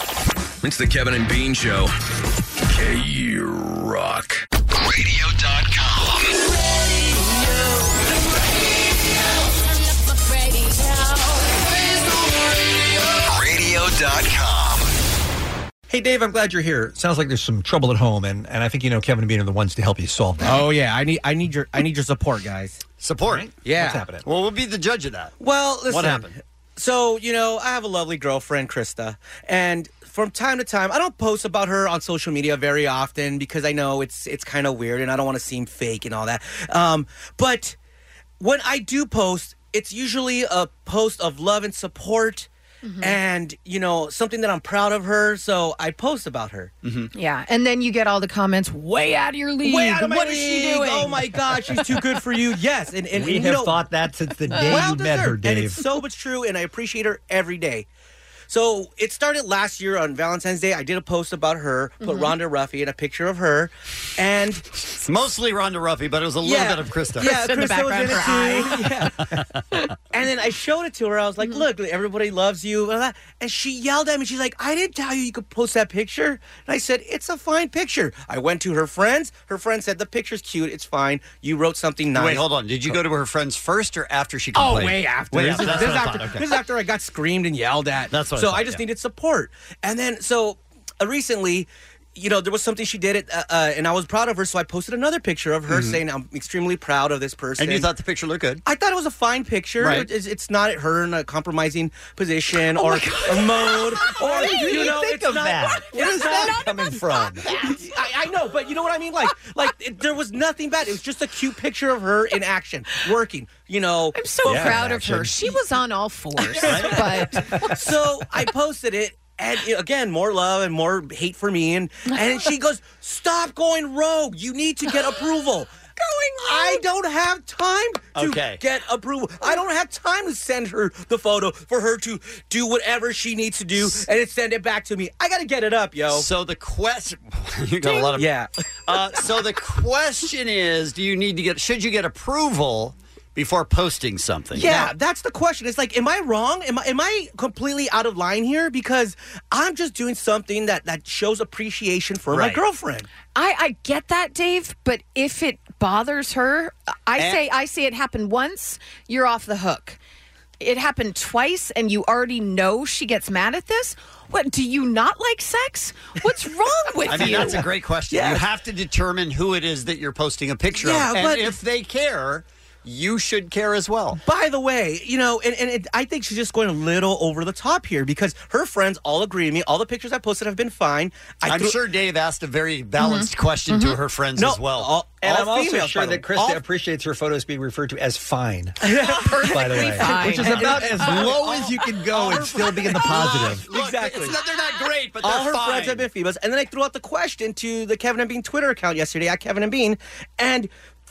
It's the Kevin and Bean Show. K-Rock. Radio.com. Radio.com. Hey, Dave, I'm glad you're here. Sounds like there's some trouble at home, and I think Kevin and Bean are the ones to help you solve that. Oh yeah, I need your support, guys. Support? Yeah. What's happening? Well, we'll be the judge of that. Well, listen. What happened? So, I have a lovely girlfriend, Krista, and from time to time, I don't post about her on social media very often because I know it's kind of weird and I don't want to seem fake and all that. But when I do post, it's usually a post of love and support. And, something that I'm proud of her, so I post about her. Yeah, and then you get all the comments, way out of your league. Way out of my What league. is she doing? Oh, my God, she's too good for you. Yes. And we have thought that since the day you met her, Dave. And it's so much true, and I appreciate her every day. So it started last year on Valentine's Day. I did a post about her, put Rhonda Ruffy and a picture of her, and it's mostly Rhonda Ruffy, but it was a little bit of Krista. Yeah, in the background, was her in it too. Yeah. And then I showed it to her. I was like, "Look, everybody loves you," and she yelled at me. She's like, "I didn't tell you could post that picture." And I said, "It's a fine picture." I went to her friends. Her friend said, "The picture's cute. It's fine. You wrote something nice." Wait, hold on. Did you go to her friends first or after she complained? Oh, way after. Way This after. is That's what I thought. This is after I got screamed and yelled at. That's what I So thought, I just needed support. And then, so recently, there was something she did, and I was proud of her, so I posted another picture of her saying, I'm extremely proud of this person. And you thought the picture looked good? I thought it was a fine picture. Right. It's not her in a compromising position Oh or my God. a mode. Or, Where do you think it's of not, that? Where is that coming from? I know, but you know what I mean? There was nothing bad. It was just a cute picture of her in action, working. I'm so proud of her. She was on all fours. But so I posted it. And again, more love and more hate for me. And she goes, stop going rogue. You need to get approval. I don't have time to get approval. I don't have time to send her the photo for her to do whatever she needs to do and send it back to me. I got to get it up, yo. So the question... You got a lot of... Yeah. So the question is, should you get approval before posting something? Yeah, that's the question. It's like, am I wrong? Am I completely out of line here? Because I'm just doing something that shows appreciation for my girlfriend. I get that, Dave, but if it bothers her, I say it happened once, you're off the hook. It happened twice, and you already know she gets mad at this. What, do you not like sex? What's wrong with you? I mean, that's a great question. Yes. You have to determine who it is that you're posting a picture of. And but if they care... you should care as well. By the way, I think she's just going a little over the top here because her friends all agree with me. All the pictures I posted have been fine. I'm sure Dave asked a very balanced question to her friends as well. And I'm also females, sure by the that way. Krista appreciates her photos being referred to as fine, by the way. Fine. Which is about as low as you can go and still be in the positive. Look, Exactly. they're not great, but they're all her fine. friends have been females. And then I threw out the question to the Kevin and Bean Twitter account yesterday at Kevin and Bean, and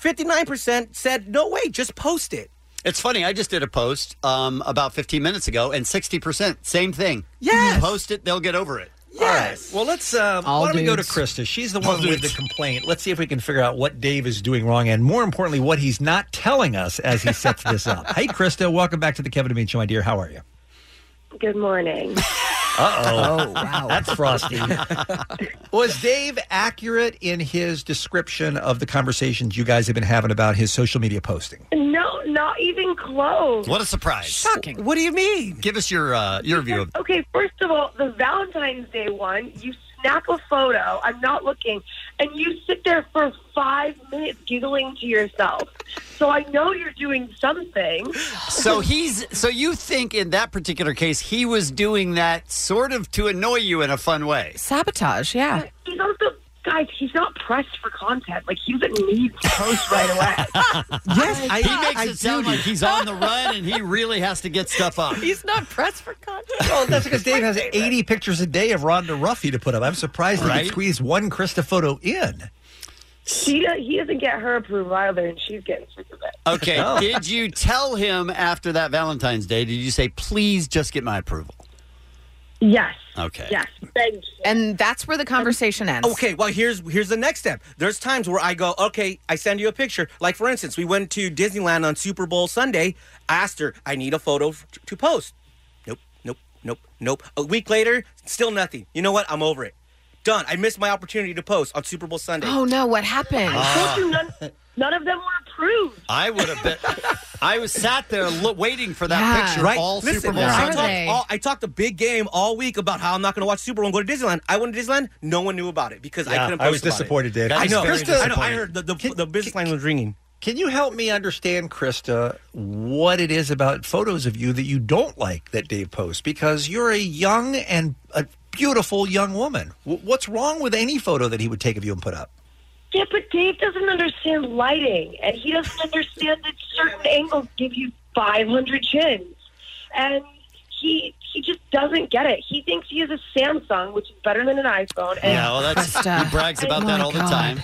59% said, no way, just post it. It's funny. I just did a post about 15 minutes ago, and 60%, same thing. Yes. Post it, they'll get over it. All right. Well, let's. Why don't we go to Krista? She's the one with the complaint. Let's see if we can figure out what Dave is doing wrong, and more importantly, what he's not telling us as he sets this up. Hey, Krista, welcome back to the Kevin and Bean Show, my dear. How are you? Good morning. Oh, wow. That's frosty. Was Dave accurate in his description of the conversations you guys have been having about his social media posting? No, not even close. What a surprise. Shocking. What do you mean? Give us your view of Okay, first of all, the Valentine's Day one, you snap a photo, I'm not looking, and you sit there for 5 minutes giggling to yourself. So I know you're doing something. So you think in that particular case, he was doing that sort of to annoy you in a fun way? Sabotage, yeah. He's also, guys, he's not pressed for content. Like, he doesn't need to post right away. Yes, He makes it sound like he's on the run and he really has to get stuff up. He's not pressed for content. Well, that's because Dave has 80 pictures a day of Rhonda Ruffy to put up. I'm surprised he could squeeze one Krista photo in. He doesn't get her approval either, and she's getting sick of it. Okay, Did you tell him after that Valentine's Day, did you say, please just get my approval? Yes. Okay. Yes. Thank you. And that's where the conversation ends. Okay, well, here's the next step. There's times where I go, okay, I send you a picture. Like, for instance, we went to Disneyland on Super Bowl Sunday. I asked her, I need a photo to post. Nope. A week later, still nothing. You know what? I'm over it. Done. I missed my opportunity to post on Super Bowl Sunday. Oh, no. What happened? I told you none of them were approved. I would have been. I was sat there waiting for that picture all Super Bowl Sunday. I talked a big game all week about how I'm not going to watch Super Bowl and go to Disneyland. I went to Disneyland. No one knew about it because I couldn't post I was about disappointed, it. Dave. I know. Krista, I know. I heard the business line was ringing. Can you help me understand, Krista, what it is about photos of you that you don't like that Dave posts? Because you're a young and a beautiful young woman. What's wrong with any photo that he would take of you and put up? Yeah, but Dave doesn't understand lighting, and he doesn't understand that certain angles give you 500 chins. And he just doesn't get it. He thinks he has a Samsung, which is better than an iPhone. And he brags about that all the time.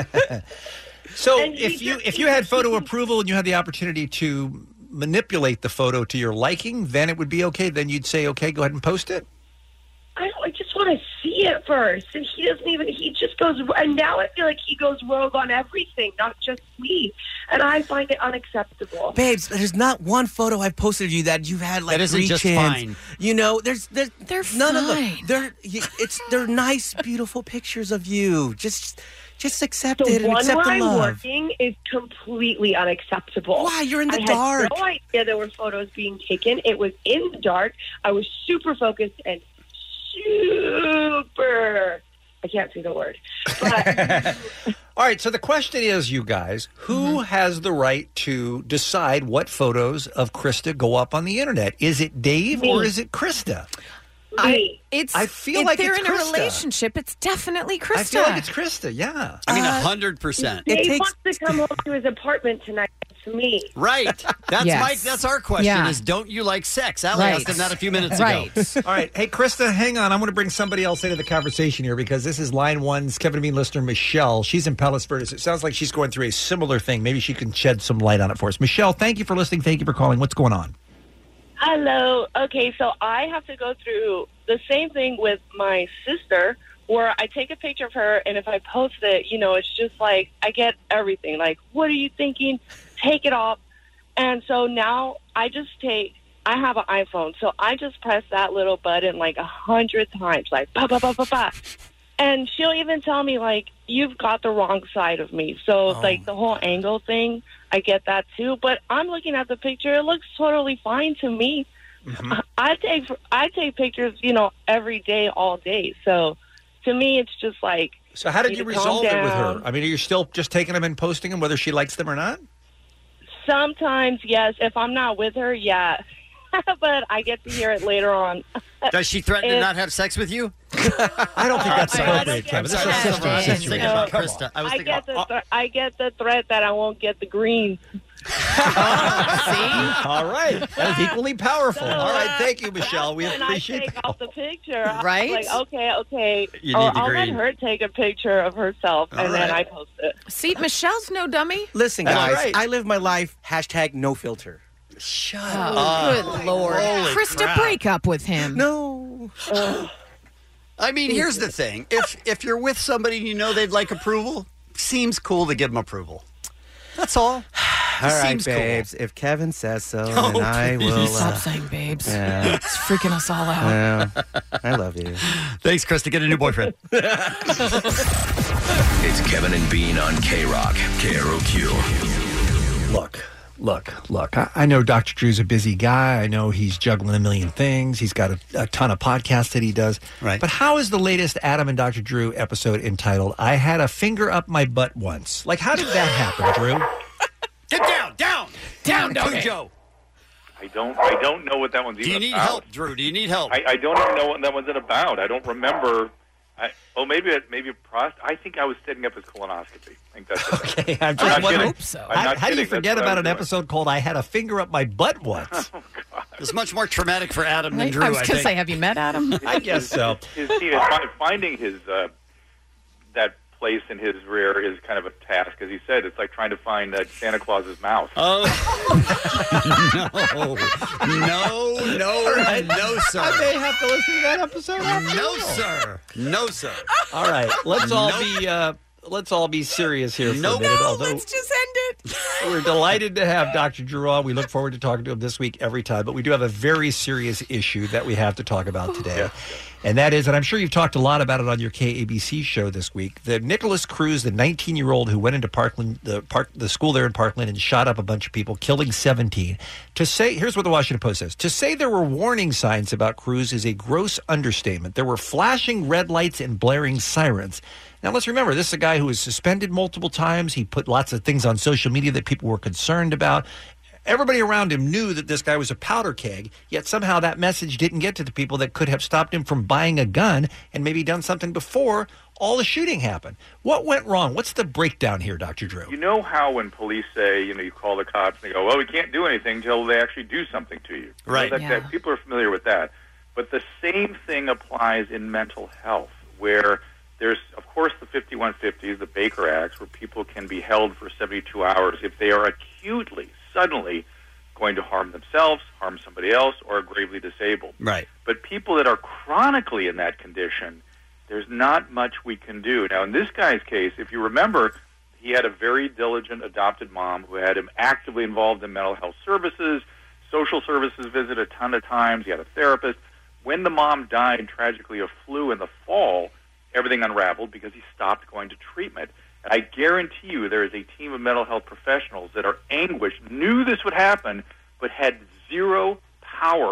So if you had photo approval and you had the opportunity to manipulate the photo to your liking, then it would be okay? Then you'd say, okay, go ahead and post it? I just want to see it first. And he just goes, and now I feel like he goes rogue on everything, not just me. And I find it unacceptable. Babes, there's not one photo I've posted of you that you've had like that isn't 3 just chins. fine. You know, there's none of fine. them. They're nice, beautiful pictures of you. Just accept The it and one accept where the I'm love. working is completely unacceptable. Why? You're in the I dark. had no idea there were photos being taken. It was in the dark. I was super focused and super. I can't say the word. But All right, so the question is, you guys, who has the right to decide what photos of Krista go up on the internet? Is it Dave or is it Krista? I feel if like they're it's in a Krista. relationship, it's definitely Krista. I feel like it's Krista, yeah. I mean, 100%. Dave wants to come home to his apartment tonight to me. Right. That's Yes. That's our question Yeah. is, don't you like sex? Allie asked him that a few minutes ago. All right. Hey, Krista, hang on. I want to bring somebody else into the conversation here because this is line one's Kevin and Bean listener, Michelle. She's in Palos Verdes. It sounds like she's going through a similar thing. Maybe she can shed some light on it for us. Michelle, thank you for listening. Thank you for calling. What's going on? Hello. Okay, so I have to go through the same thing with my sister where I take a picture of her, and if I post it, it's just like I get everything. Like, what are you thinking? Take it off. And so now I have an iPhone, so I just press that little button like 100 times, like, ba, ba, ba, ba, ba. And she'll even tell me, like, you've got the wrong side of me. So, like, the whole angle thing, I get that too. But I'm looking at the picture. It looks totally fine to me. I take pictures, every day, all day. So, to me, it's just like... So how did you calm resolve it with down. her? I mean, are you still just taking them and posting them, whether she likes them or not? Sometimes, yes. If I'm not with her, yeah. But I get to hear it later on. Does she threaten to not have sex with you? I don't think that's appropriate, Kevin. This is a sister situation. Krista. I get the threat that I won't get the green. All right. That is equally powerful. All right. Thank you, Michelle. We And I appreciate take that. off the picture. I'm Right? Like, okay. You need Or the I'll let green. her take a picture of herself, and then I post it. See, Michelle's no dummy. Listen, That's guys, right. I live my life #no filter. Shut Oh, good Lord. Krista, crap. break up with him. No. I mean, here's the thing. If you're with somebody and you know they'd like approval, seems cool to give them approval. That's all. All right, Seems cool. babes. If Kevin says so, Oh, then I will. please. Stop saying babes. Yeah. It's freaking us all out. Yeah. I love you. Thanks, Krista. Get a new boyfriend. It's Kevin and Bean on K-Rock, KROQ. Look. I know Dr. Drew's a busy guy. I know he's juggling a million things. He's got a ton of podcasts that he does. Right. But how is the latest Adam and Dr. Drew episode entitled, I Had a Finger Up My Butt Once? Like, how did that happen, Drew? Get down. Down, doggy. Cujo. I don't know what that one's Do you even need about. help, Drew? Do you need help? I don't even know what that one's about. I don't remember. Maybe I think I was setting up his colonoscopy. I think that's it. Okay, I'm not kidding. I'm not How do you kidding. forget That's what about I an was episode called I Had a Finger Up My Butt Once? It's much more traumatic for Adam than Drew, I was going to think. say, have you met Adam? I guess so. Finding his that place in his rear is kind of a task, as he said. It's like trying to find Santa Claus's mouth. Oh, no, sir. I may have to listen to that episode. No, sir. All right, let's all be serious here for a minute. No, although let's just end it. we're delighted to have Dr. Drew on. We look forward to talking to him this week every time. But we do have a very serious issue that we have to talk about today. And that is, and I'm sure you've talked a lot about it on your KABC show this week, the Nicholas Cruz, the 19-year-old who went into Parkland, the school there in Parkland and shot up a bunch of people, killing 17. Here's what the Washington Post says. To say there were warning signs about Cruz is a gross understatement. There were flashing red lights and blaring sirens. Now, let's remember, this is a guy who was suspended multiple times. He put lots of things on social media that people were concerned about. Everybody around him knew that this guy was a powder keg, yet somehow that message didn't get to the people that could have stopped him from buying a gun and maybe done something before all the shooting happened. What went wrong? What's the breakdown here, Dr. Drew? You know how when police say, you call the cops and they go, well, we can't do anything until they actually do something to you. Right. That people are familiar with that. But the same thing applies in mental health, where there's, of course, the 5150s, the Baker Acts, where people can be held for 72 hours if they are acutely, suddenly going to harm themselves, harm somebody else, or are gravely disabled. Right. But people that are chronically in that condition, there's not much we can do. Now, in this guy's case, if you remember, he had a very diligent adopted mom who had him actively involved in mental health services, social services visit a ton of times. He had a therapist. When the mom died tragically of flu in the fall, everything unraveled because he stopped going to treatment. And I guarantee you there is a team of mental health professionals that are anguished, knew this would happen, but had zero power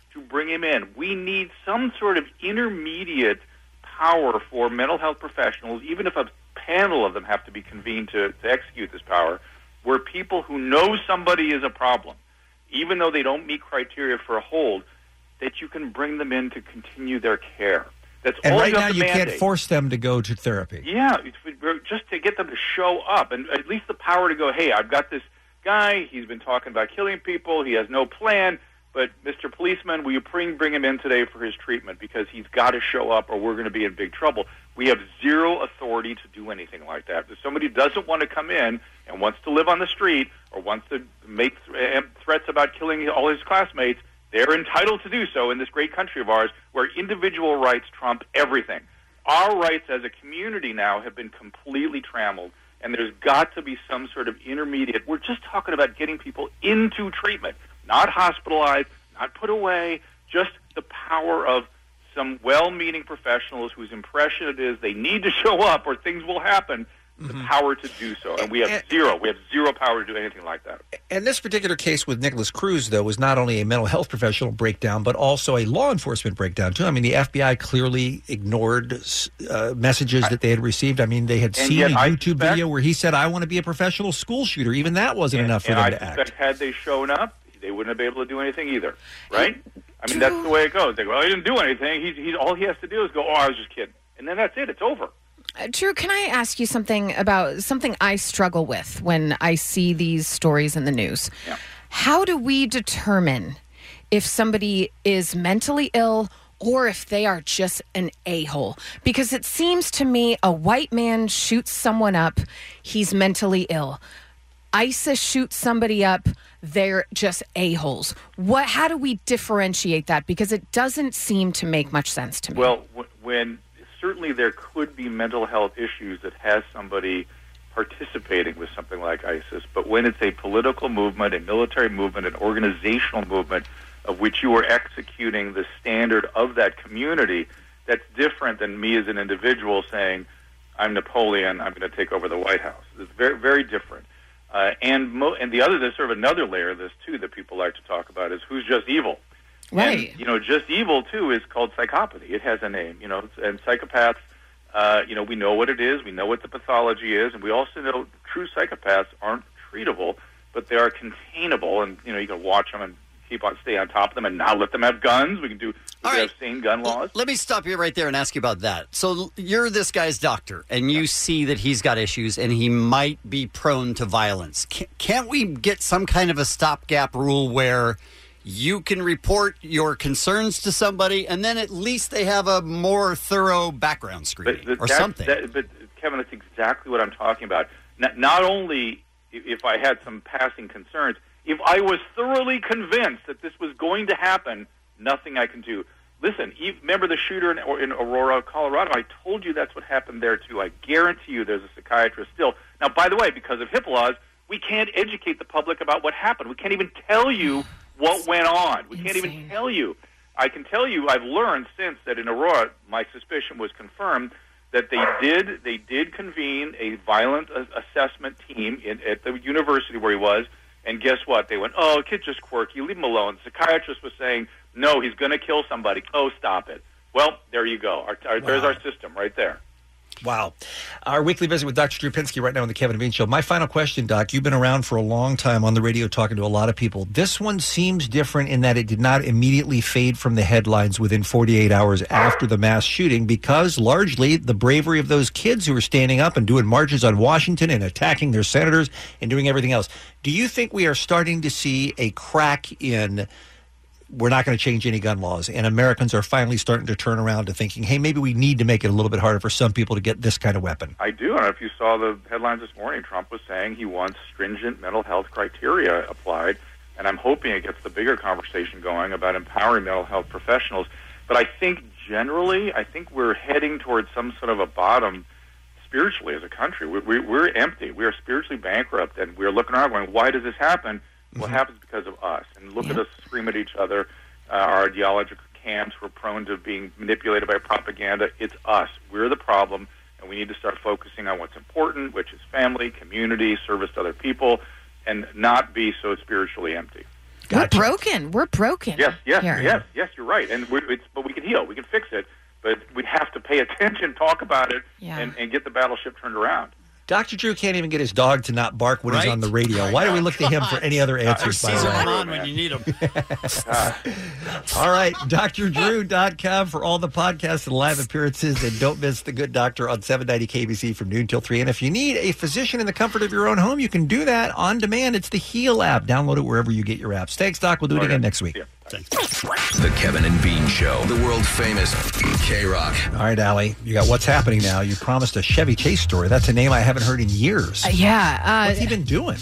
to bring him in. We need some sort of intermediate power for mental health professionals, even if a panel of them have to be convened to execute this power, where people who know somebody is a problem, even though they don't meet criteria for a hold, that you can bring them in to continue their care. That's And all right you now, have to you mandate. can't force them to go to therapy. Yeah, just to get them to show up, and at least the power to go, hey, I've got this guy, he's been talking about killing people, he has no plan, but Mr. Policeman, will you bring him in today for his treatment, because he's got to show up or we're going to be in big trouble. We have zero authority to do anything like that. If somebody doesn't want to come in and wants to live on the street or wants to make threats about killing all his classmates, they're entitled to do so in this great country of ours where individual rights trump everything. Our rights as a community now have been completely trammeled, and there's got to be some sort of intermediate. We're just talking about getting people into treatment, not hospitalized, not put away, just the power of some well-meaning professionals whose impression it is they need to show up or things will happen, the power to do so. And we have zero. We have zero power to do anything like that. And this particular case with Nicholas Cruz, though, was not only a mental health professional breakdown, but also a law enforcement breakdown, too. I mean, the FBI clearly ignored messages that they had received. I mean, they had And seen yet a I YouTube suspect- video where he said, I want to be a professional school shooter. Even that wasn't enough for and them I to act. suspect had they shown up, they wouldn't have been able to do anything either, right? I mean, that's the way it goes. They go, well, he didn't do anything. He's all he has to do is go, oh, I was just kidding. And then that's it. It's over. Drew, can I ask you something about something I struggle with when I see these stories in the news? Yeah. How do we determine if somebody is mentally ill or if they are just an a-hole? Because it seems to me a white man shoots someone up, he's mentally ill. ISIS shoots somebody up, they're just a-holes. How do we differentiate that? Because it doesn't seem to make much sense to me. Well, when certainly there could be mental health issues that has somebody participating with something like ISIS, but when it's a political movement, a military movement, an organizational movement of which you are executing the standard of that community, that's different than me as an individual saying, I'm Napoleon, I'm going to take over the White House. It's very, very different. And the other, there's sort of another layer of this, too, that people like to talk about is who's just evil. Right. And, just evil, too, is called psychopathy. It has a name, and psychopaths, we know what it is. We know what the pathology is. And we also know true psychopaths aren't treatable, but they are containable. And, you can watch them and stay on top of them and not let them have guns. We can have sane gun laws. Let me stop you right there and ask you about that. So you're this guy's doctor, and you see that he's got issues, and he might be prone to violence. Can't we get some kind of a stopgap rule where you can report your concerns to somebody, and then at least they have a more thorough background screening or something? But, Kevin, that's exactly what I'm talking about. Not only if I had some passing concerns, if I was thoroughly convinced that this was going to happen, nothing I can do. Listen, remember the shooter in Aurora, Colorado? I told you that's what happened there, too. I guarantee you there's a psychiatrist still. Now, by the way, because of HIPAA laws, we can't educate the public about what happened. We can't even tell you what went on. We can't even tell you. I can tell you I've learned since that in Aurora, my suspicion was confirmed that they did convene a violent assessment team at the university where he was. And guess what? They went, oh, kid's just quirky. Leave him alone. The psychiatrist was saying, no, he's going to kill somebody. Oh, stop it. Well, there you go. There's our system right there. Wow. Our weekly visit with Dr. Drew Pinsky right now on the Kevin and Bean Show. My final question, Doc, you've been around for a long time on the radio talking to a lot of people. This one seems different in that it did not immediately fade from the headlines within 48 hours after the mass shooting because largely the bravery of those kids who were standing up and doing marches on Washington and attacking their senators and doing everything else. Do you think we are starting to see a crack in we're not going to change any gun laws, and Americans are finally starting to turn around to thinking, hey, maybe we need to make it a little bit harder for some people to get this kind of weapon? I do. I don't know if you saw the headlines this morning. Trump was saying he wants stringent mental health criteria applied, and I'm hoping it gets the bigger conversation going about empowering mental health professionals. But I think generally, we're heading towards some sort of a bottom spiritually as a country. We're empty. We are spiritually bankrupt, and we're looking around going, why does this happen? Well, it happens because of us. And look at us scream at each other. Our ideological camps, we're prone to being manipulated by propaganda. It's us. We're the problem, and we need to start focusing on what's important, which is family, community, service to other people, and not be so spiritually empty. We're broken. We're broken. Yes, here. you're right. And but we can heal. We can fix it. But we have to pay attention, talk about it, and get the battleship turned around. Dr. Drew can't even get his dog to not bark when he's on the radio. Why do we look to him for any other answers? Season him on when you need him. All right, drdrew.com for all the podcasts and live appearances. And don't miss The Good Doctor on 790 KBC from noon till 3. And if you need a physician in the comfort of your own home, you can do that on demand. It's the Heal app. Download it wherever you get your apps. Thanks, Doc. We'll do it again next week. The Kevin and Bean Show, the world famous K-Rock. All right, Allie, you got What's Happening Now. You promised a Chevy Chase story. That's a name I haven't heard in years. What's he been doing?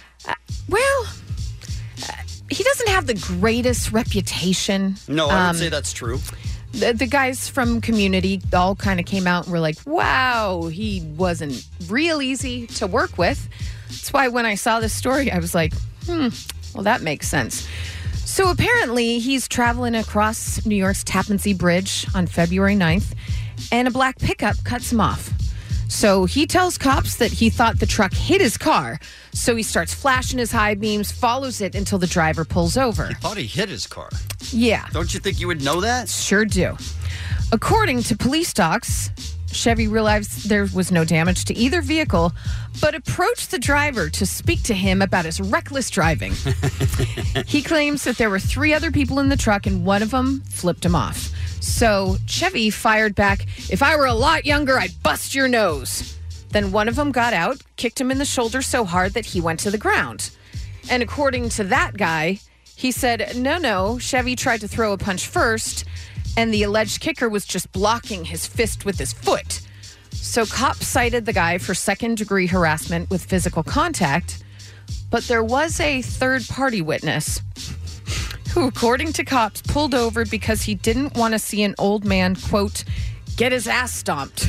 He doesn't have the greatest reputation. No, I would say that's true. The guys from Community all kind of came out and were like, wow, he wasn't real easy to work with. That's why when I saw this story, I was like, well, that makes sense. So apparently he's traveling across New York's Tappan Zee Bridge on February 9th, and a black pickup cuts him off. So he tells cops that he thought the truck hit his car. So he starts flashing his high beams, follows it until the driver pulls over. He thought he hit his car. Yeah. Don't you think you would know that? Sure do. According to police docs, Chevy realized there was no damage to either vehicle, but approached the driver to speak to him about his reckless driving. He claims that there were 3 other people in the truck and one of them flipped him off. So Chevy fired back, "If I were a lot younger, I'd bust your nose." Then one of them got out, kicked him in the shoulder so hard that he went to the ground. And according to that guy, he said, no, Chevy tried to throw a punch first, and the alleged kicker was just blocking his fist with his foot. So cops cited the guy for second-degree harassment with physical contact, but there was a third-party witness who, according to cops, pulled over because he didn't want to see an old man, quote, get his ass stomped.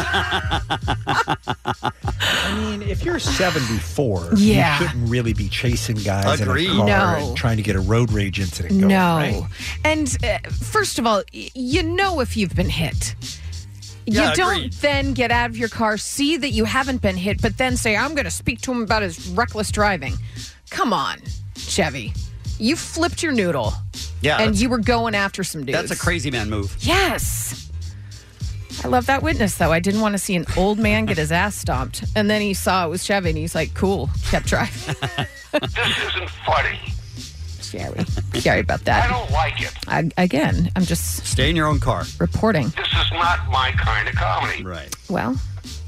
I mean, if you're 74, Yeah. you shouldn't really be chasing guys Agreed. in a car No. and trying to get a road rage incident going. No. Right? And first of all, you know if you've been hit. Yeah, You don't agreed. then get out of your car, see that you haven't been hit, but then say, I'm going to speak to him about his reckless driving. Come on, Chevy. You flipped your noodle. Yeah, And that's- you were going after some dudes. That's a crazy man move. Yes. I love that witness, though. I didn't want to see an old man get his ass stomped. And then he saw it was Chevy, and he's like, cool, kept driving. This isn't funny. Sorry about that. I don't like it. Again, I'm just... Stay in your own car. Reporting. This is not my kind of comedy. Right. Well,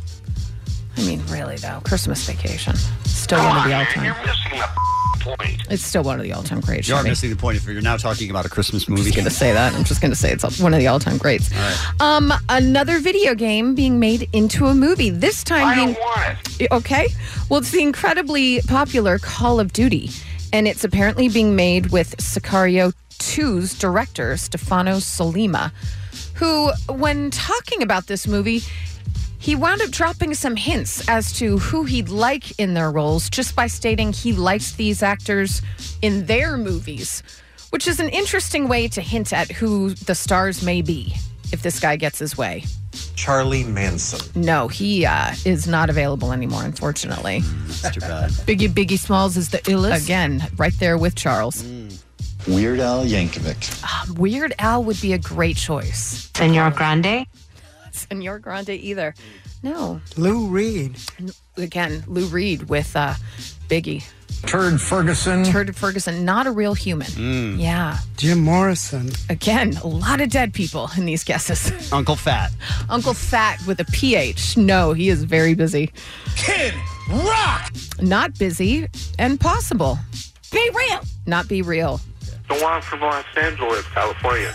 I mean, really, though. Christmas Vacation. Still Come one of on, the man, all-time... you're missing the point. It's still one of the all-time greats. You are Chevy. missing the point if you're now talking about a Christmas movie. I'm just going to say that. I'm just going to say it's one of the all-time greats. All right. Another video game being made into a movie. This time I being... don't want it. Okay. Well, it's the incredibly popular Call of Duty, and it's apparently being made with Sicario 2's director, Stefano Sollima, who, when talking about this movie, he wound up dropping some hints as to who he'd like in their roles just by stating he likes these actors in their movies, which is an interesting way to hint at who the stars may be if this guy gets his way. Charlie Manson. No, he is not available anymore, unfortunately. That's too bad. Biggie Smalls is the illest. Again, right there with Charles. Weird Al Yankovic. Weird Al would be a great choice. Senor Grande? Senor Grande either. No. Lou Reed. Again, Lou Reed with Biggie. Turd Ferguson. Turd Ferguson, not a real human. Yeah. Jim Morrison. Again, a lot of dead people in these guesses. Uncle Fat. Uncle Fat with a PH. No, he is very busy. Kid Rock! Not busy and possible. Be real. Not be real. The one from Los Angeles, California.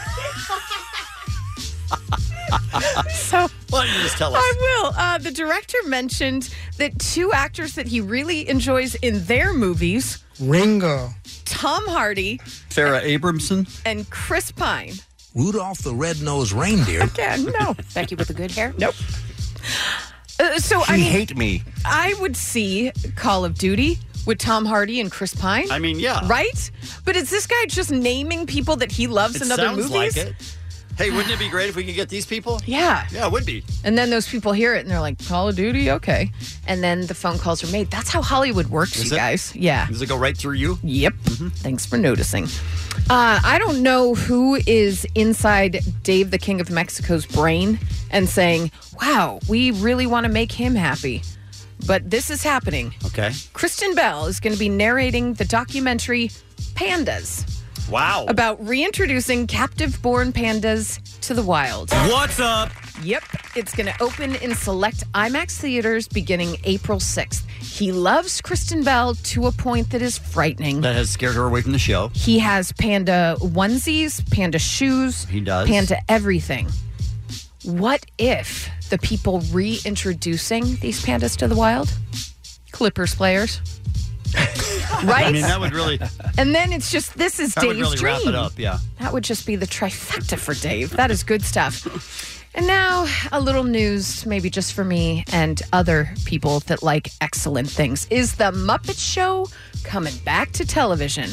So, why don't you just tell us? I will. The director mentioned that 2 actors that he really enjoys in their movies, Ringo. Tom Hardy Farrah Abramson. and Chris Pine. Rudolph the Red-Nosed Reindeer. Again, no. Becky with the good hair? Nope. So, I He mean, hate me. I would see Call of Duty with Tom Hardy and Chris Pine. I mean, yeah. Right? But is this guy just naming people that he loves It in other sounds movies? like it. Hey, wouldn't it be great if we could get these people? Yeah. Yeah, it would be. And then those people hear it and they're like, Call of Duty? Okay. And then the phone calls are made. That's how Hollywood works, Is you it? guys. Yeah. Does it go right through you? Yep. Thanks for noticing. I don't know who is inside Dave the King of Mexico's brain and saying, wow, we really want to make him happy. But this is happening. Okay. Kristen Bell is going to be narrating the documentary Pandas. Wow. About reintroducing captive-born pandas to the wild. What's up? Yep. It's going to open in select IMAX theaters beginning April 6th. He loves Kristen Bell to a point that is frightening. That has scared her away from the show. He has panda onesies, panda shoes. He does. Panda everything. What if the people reintroducing these pandas to the wild? Clippers players. Right? I mean, that would really... And then it's just, this is That Dave's would really dream. wrap it up, yeah. That would just be the trifecta for Dave. That is good stuff. And now a little news, maybe just for me and other people that like excellent things. Is The Muppet Show coming back to television?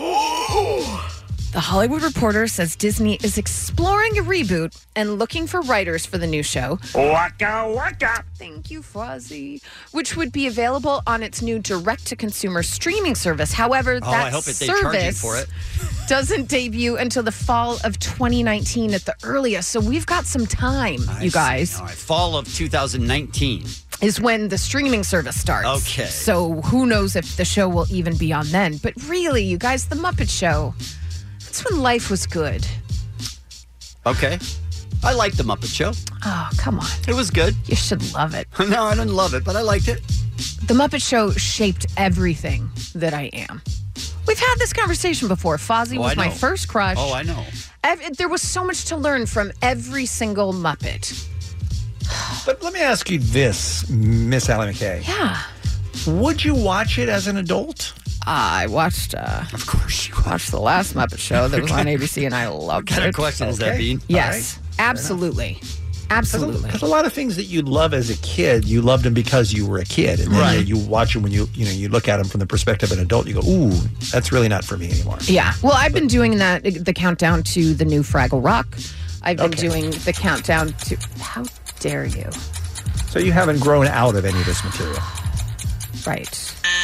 The Hollywood Reporter says Disney is exploring a reboot and looking for writers for the new show. Waka waka. Thank you, Fozzie. Which would be available on its new direct-to-consumer streaming service. However, that I hope they're charging service for it. doesn't debut until the fall of 2019 at the earliest. So we've got some time, you guys. All right, fall of 2019. Is when the streaming service starts. Okay. So who knows if the show will even be on then. But really, you guys, The Muppet Show, that's when life was good. Okay. I liked The Muppet Show. Oh, come on. It was good. You should love it. No, I didn't love it, but I liked it. The Muppet Show shaped everything that I am. We've had this conversation before. Fozzie was my first crush. Oh, I know. There was so much to learn from every single Muppet. But let me ask you this, Miss Allie McKay. Yeah. Would you watch it as an adult? I watched, of course, you watched the last Muppet Show that was on ABC, and I loved it. What kind of question is that, Bean? Yes, absolutely. Absolutely. Because a lot of things that you love as a kid, you loved them because you were a kid, and then you watch them when you look at them from the perspective of an adult. You go, "Ooh, that's really not for me anymore." Yeah. Well, I've been doing the countdown to the new Fraggle Rock. I've been doing the countdown to. How dare you? So you haven't grown out of any of this material, right?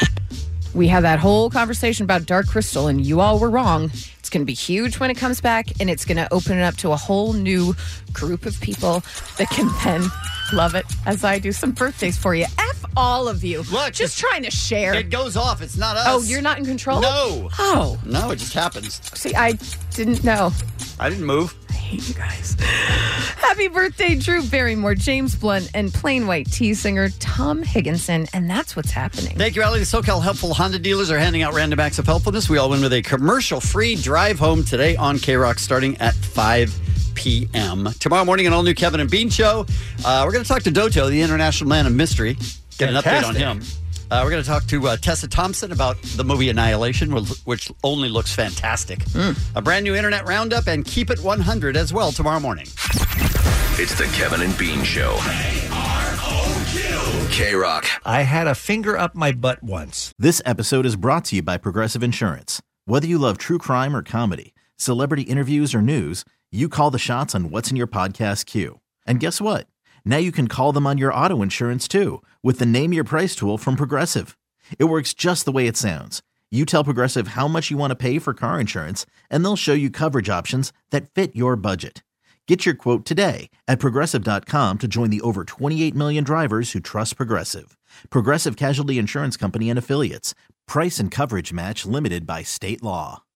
We had that whole conversation about Dark Crystal, and you all were wrong. It's going to be huge when it comes back, and it's going to open it up to a whole new group of people that can then love it as I do some birthdays for you. F all of you. Look, just trying to share. It goes off. It's not us. Oh, you're not in control? No. Oh. No, it just happens. See, I didn't know. I didn't move. I hate you guys. Happy birthday, Drew Barrymore, James Blunt, and Plain White Tea singer Tom Higginson. And that's what's happening. Thank you, Allie. The SoCal Helpful Honda dealers are handing out random acts of helpfulness. We all win with a commercial-free drive home today on K-Rock starting at 5 p.m. Tomorrow morning, an all-new Kevin and Bean show. We're going to talk to Doto, the international man of mystery. Get an update on him. We're going to talk to Tessa Thompson about the movie Annihilation, which only looks fantastic. A brand new Internet Roundup, and Keep It 100 as well tomorrow morning. It's the Kevin and Bean Show. K-Rock. I had a finger up my butt once. This episode is brought to you by Progressive Insurance. Whether you love true crime or comedy, celebrity interviews or news, you call the shots on what's in your podcast queue. And guess what? Now you can call them on your auto insurance too with the Name Your Price tool from Progressive. It works just the way it sounds. You tell Progressive how much you want to pay for car insurance, and they'll show you coverage options that fit your budget. Get your quote today at Progressive.com to join the over 28 million drivers who trust Progressive. Progressive Casualty Insurance Company and Affiliates. Price and coverage match limited by state law.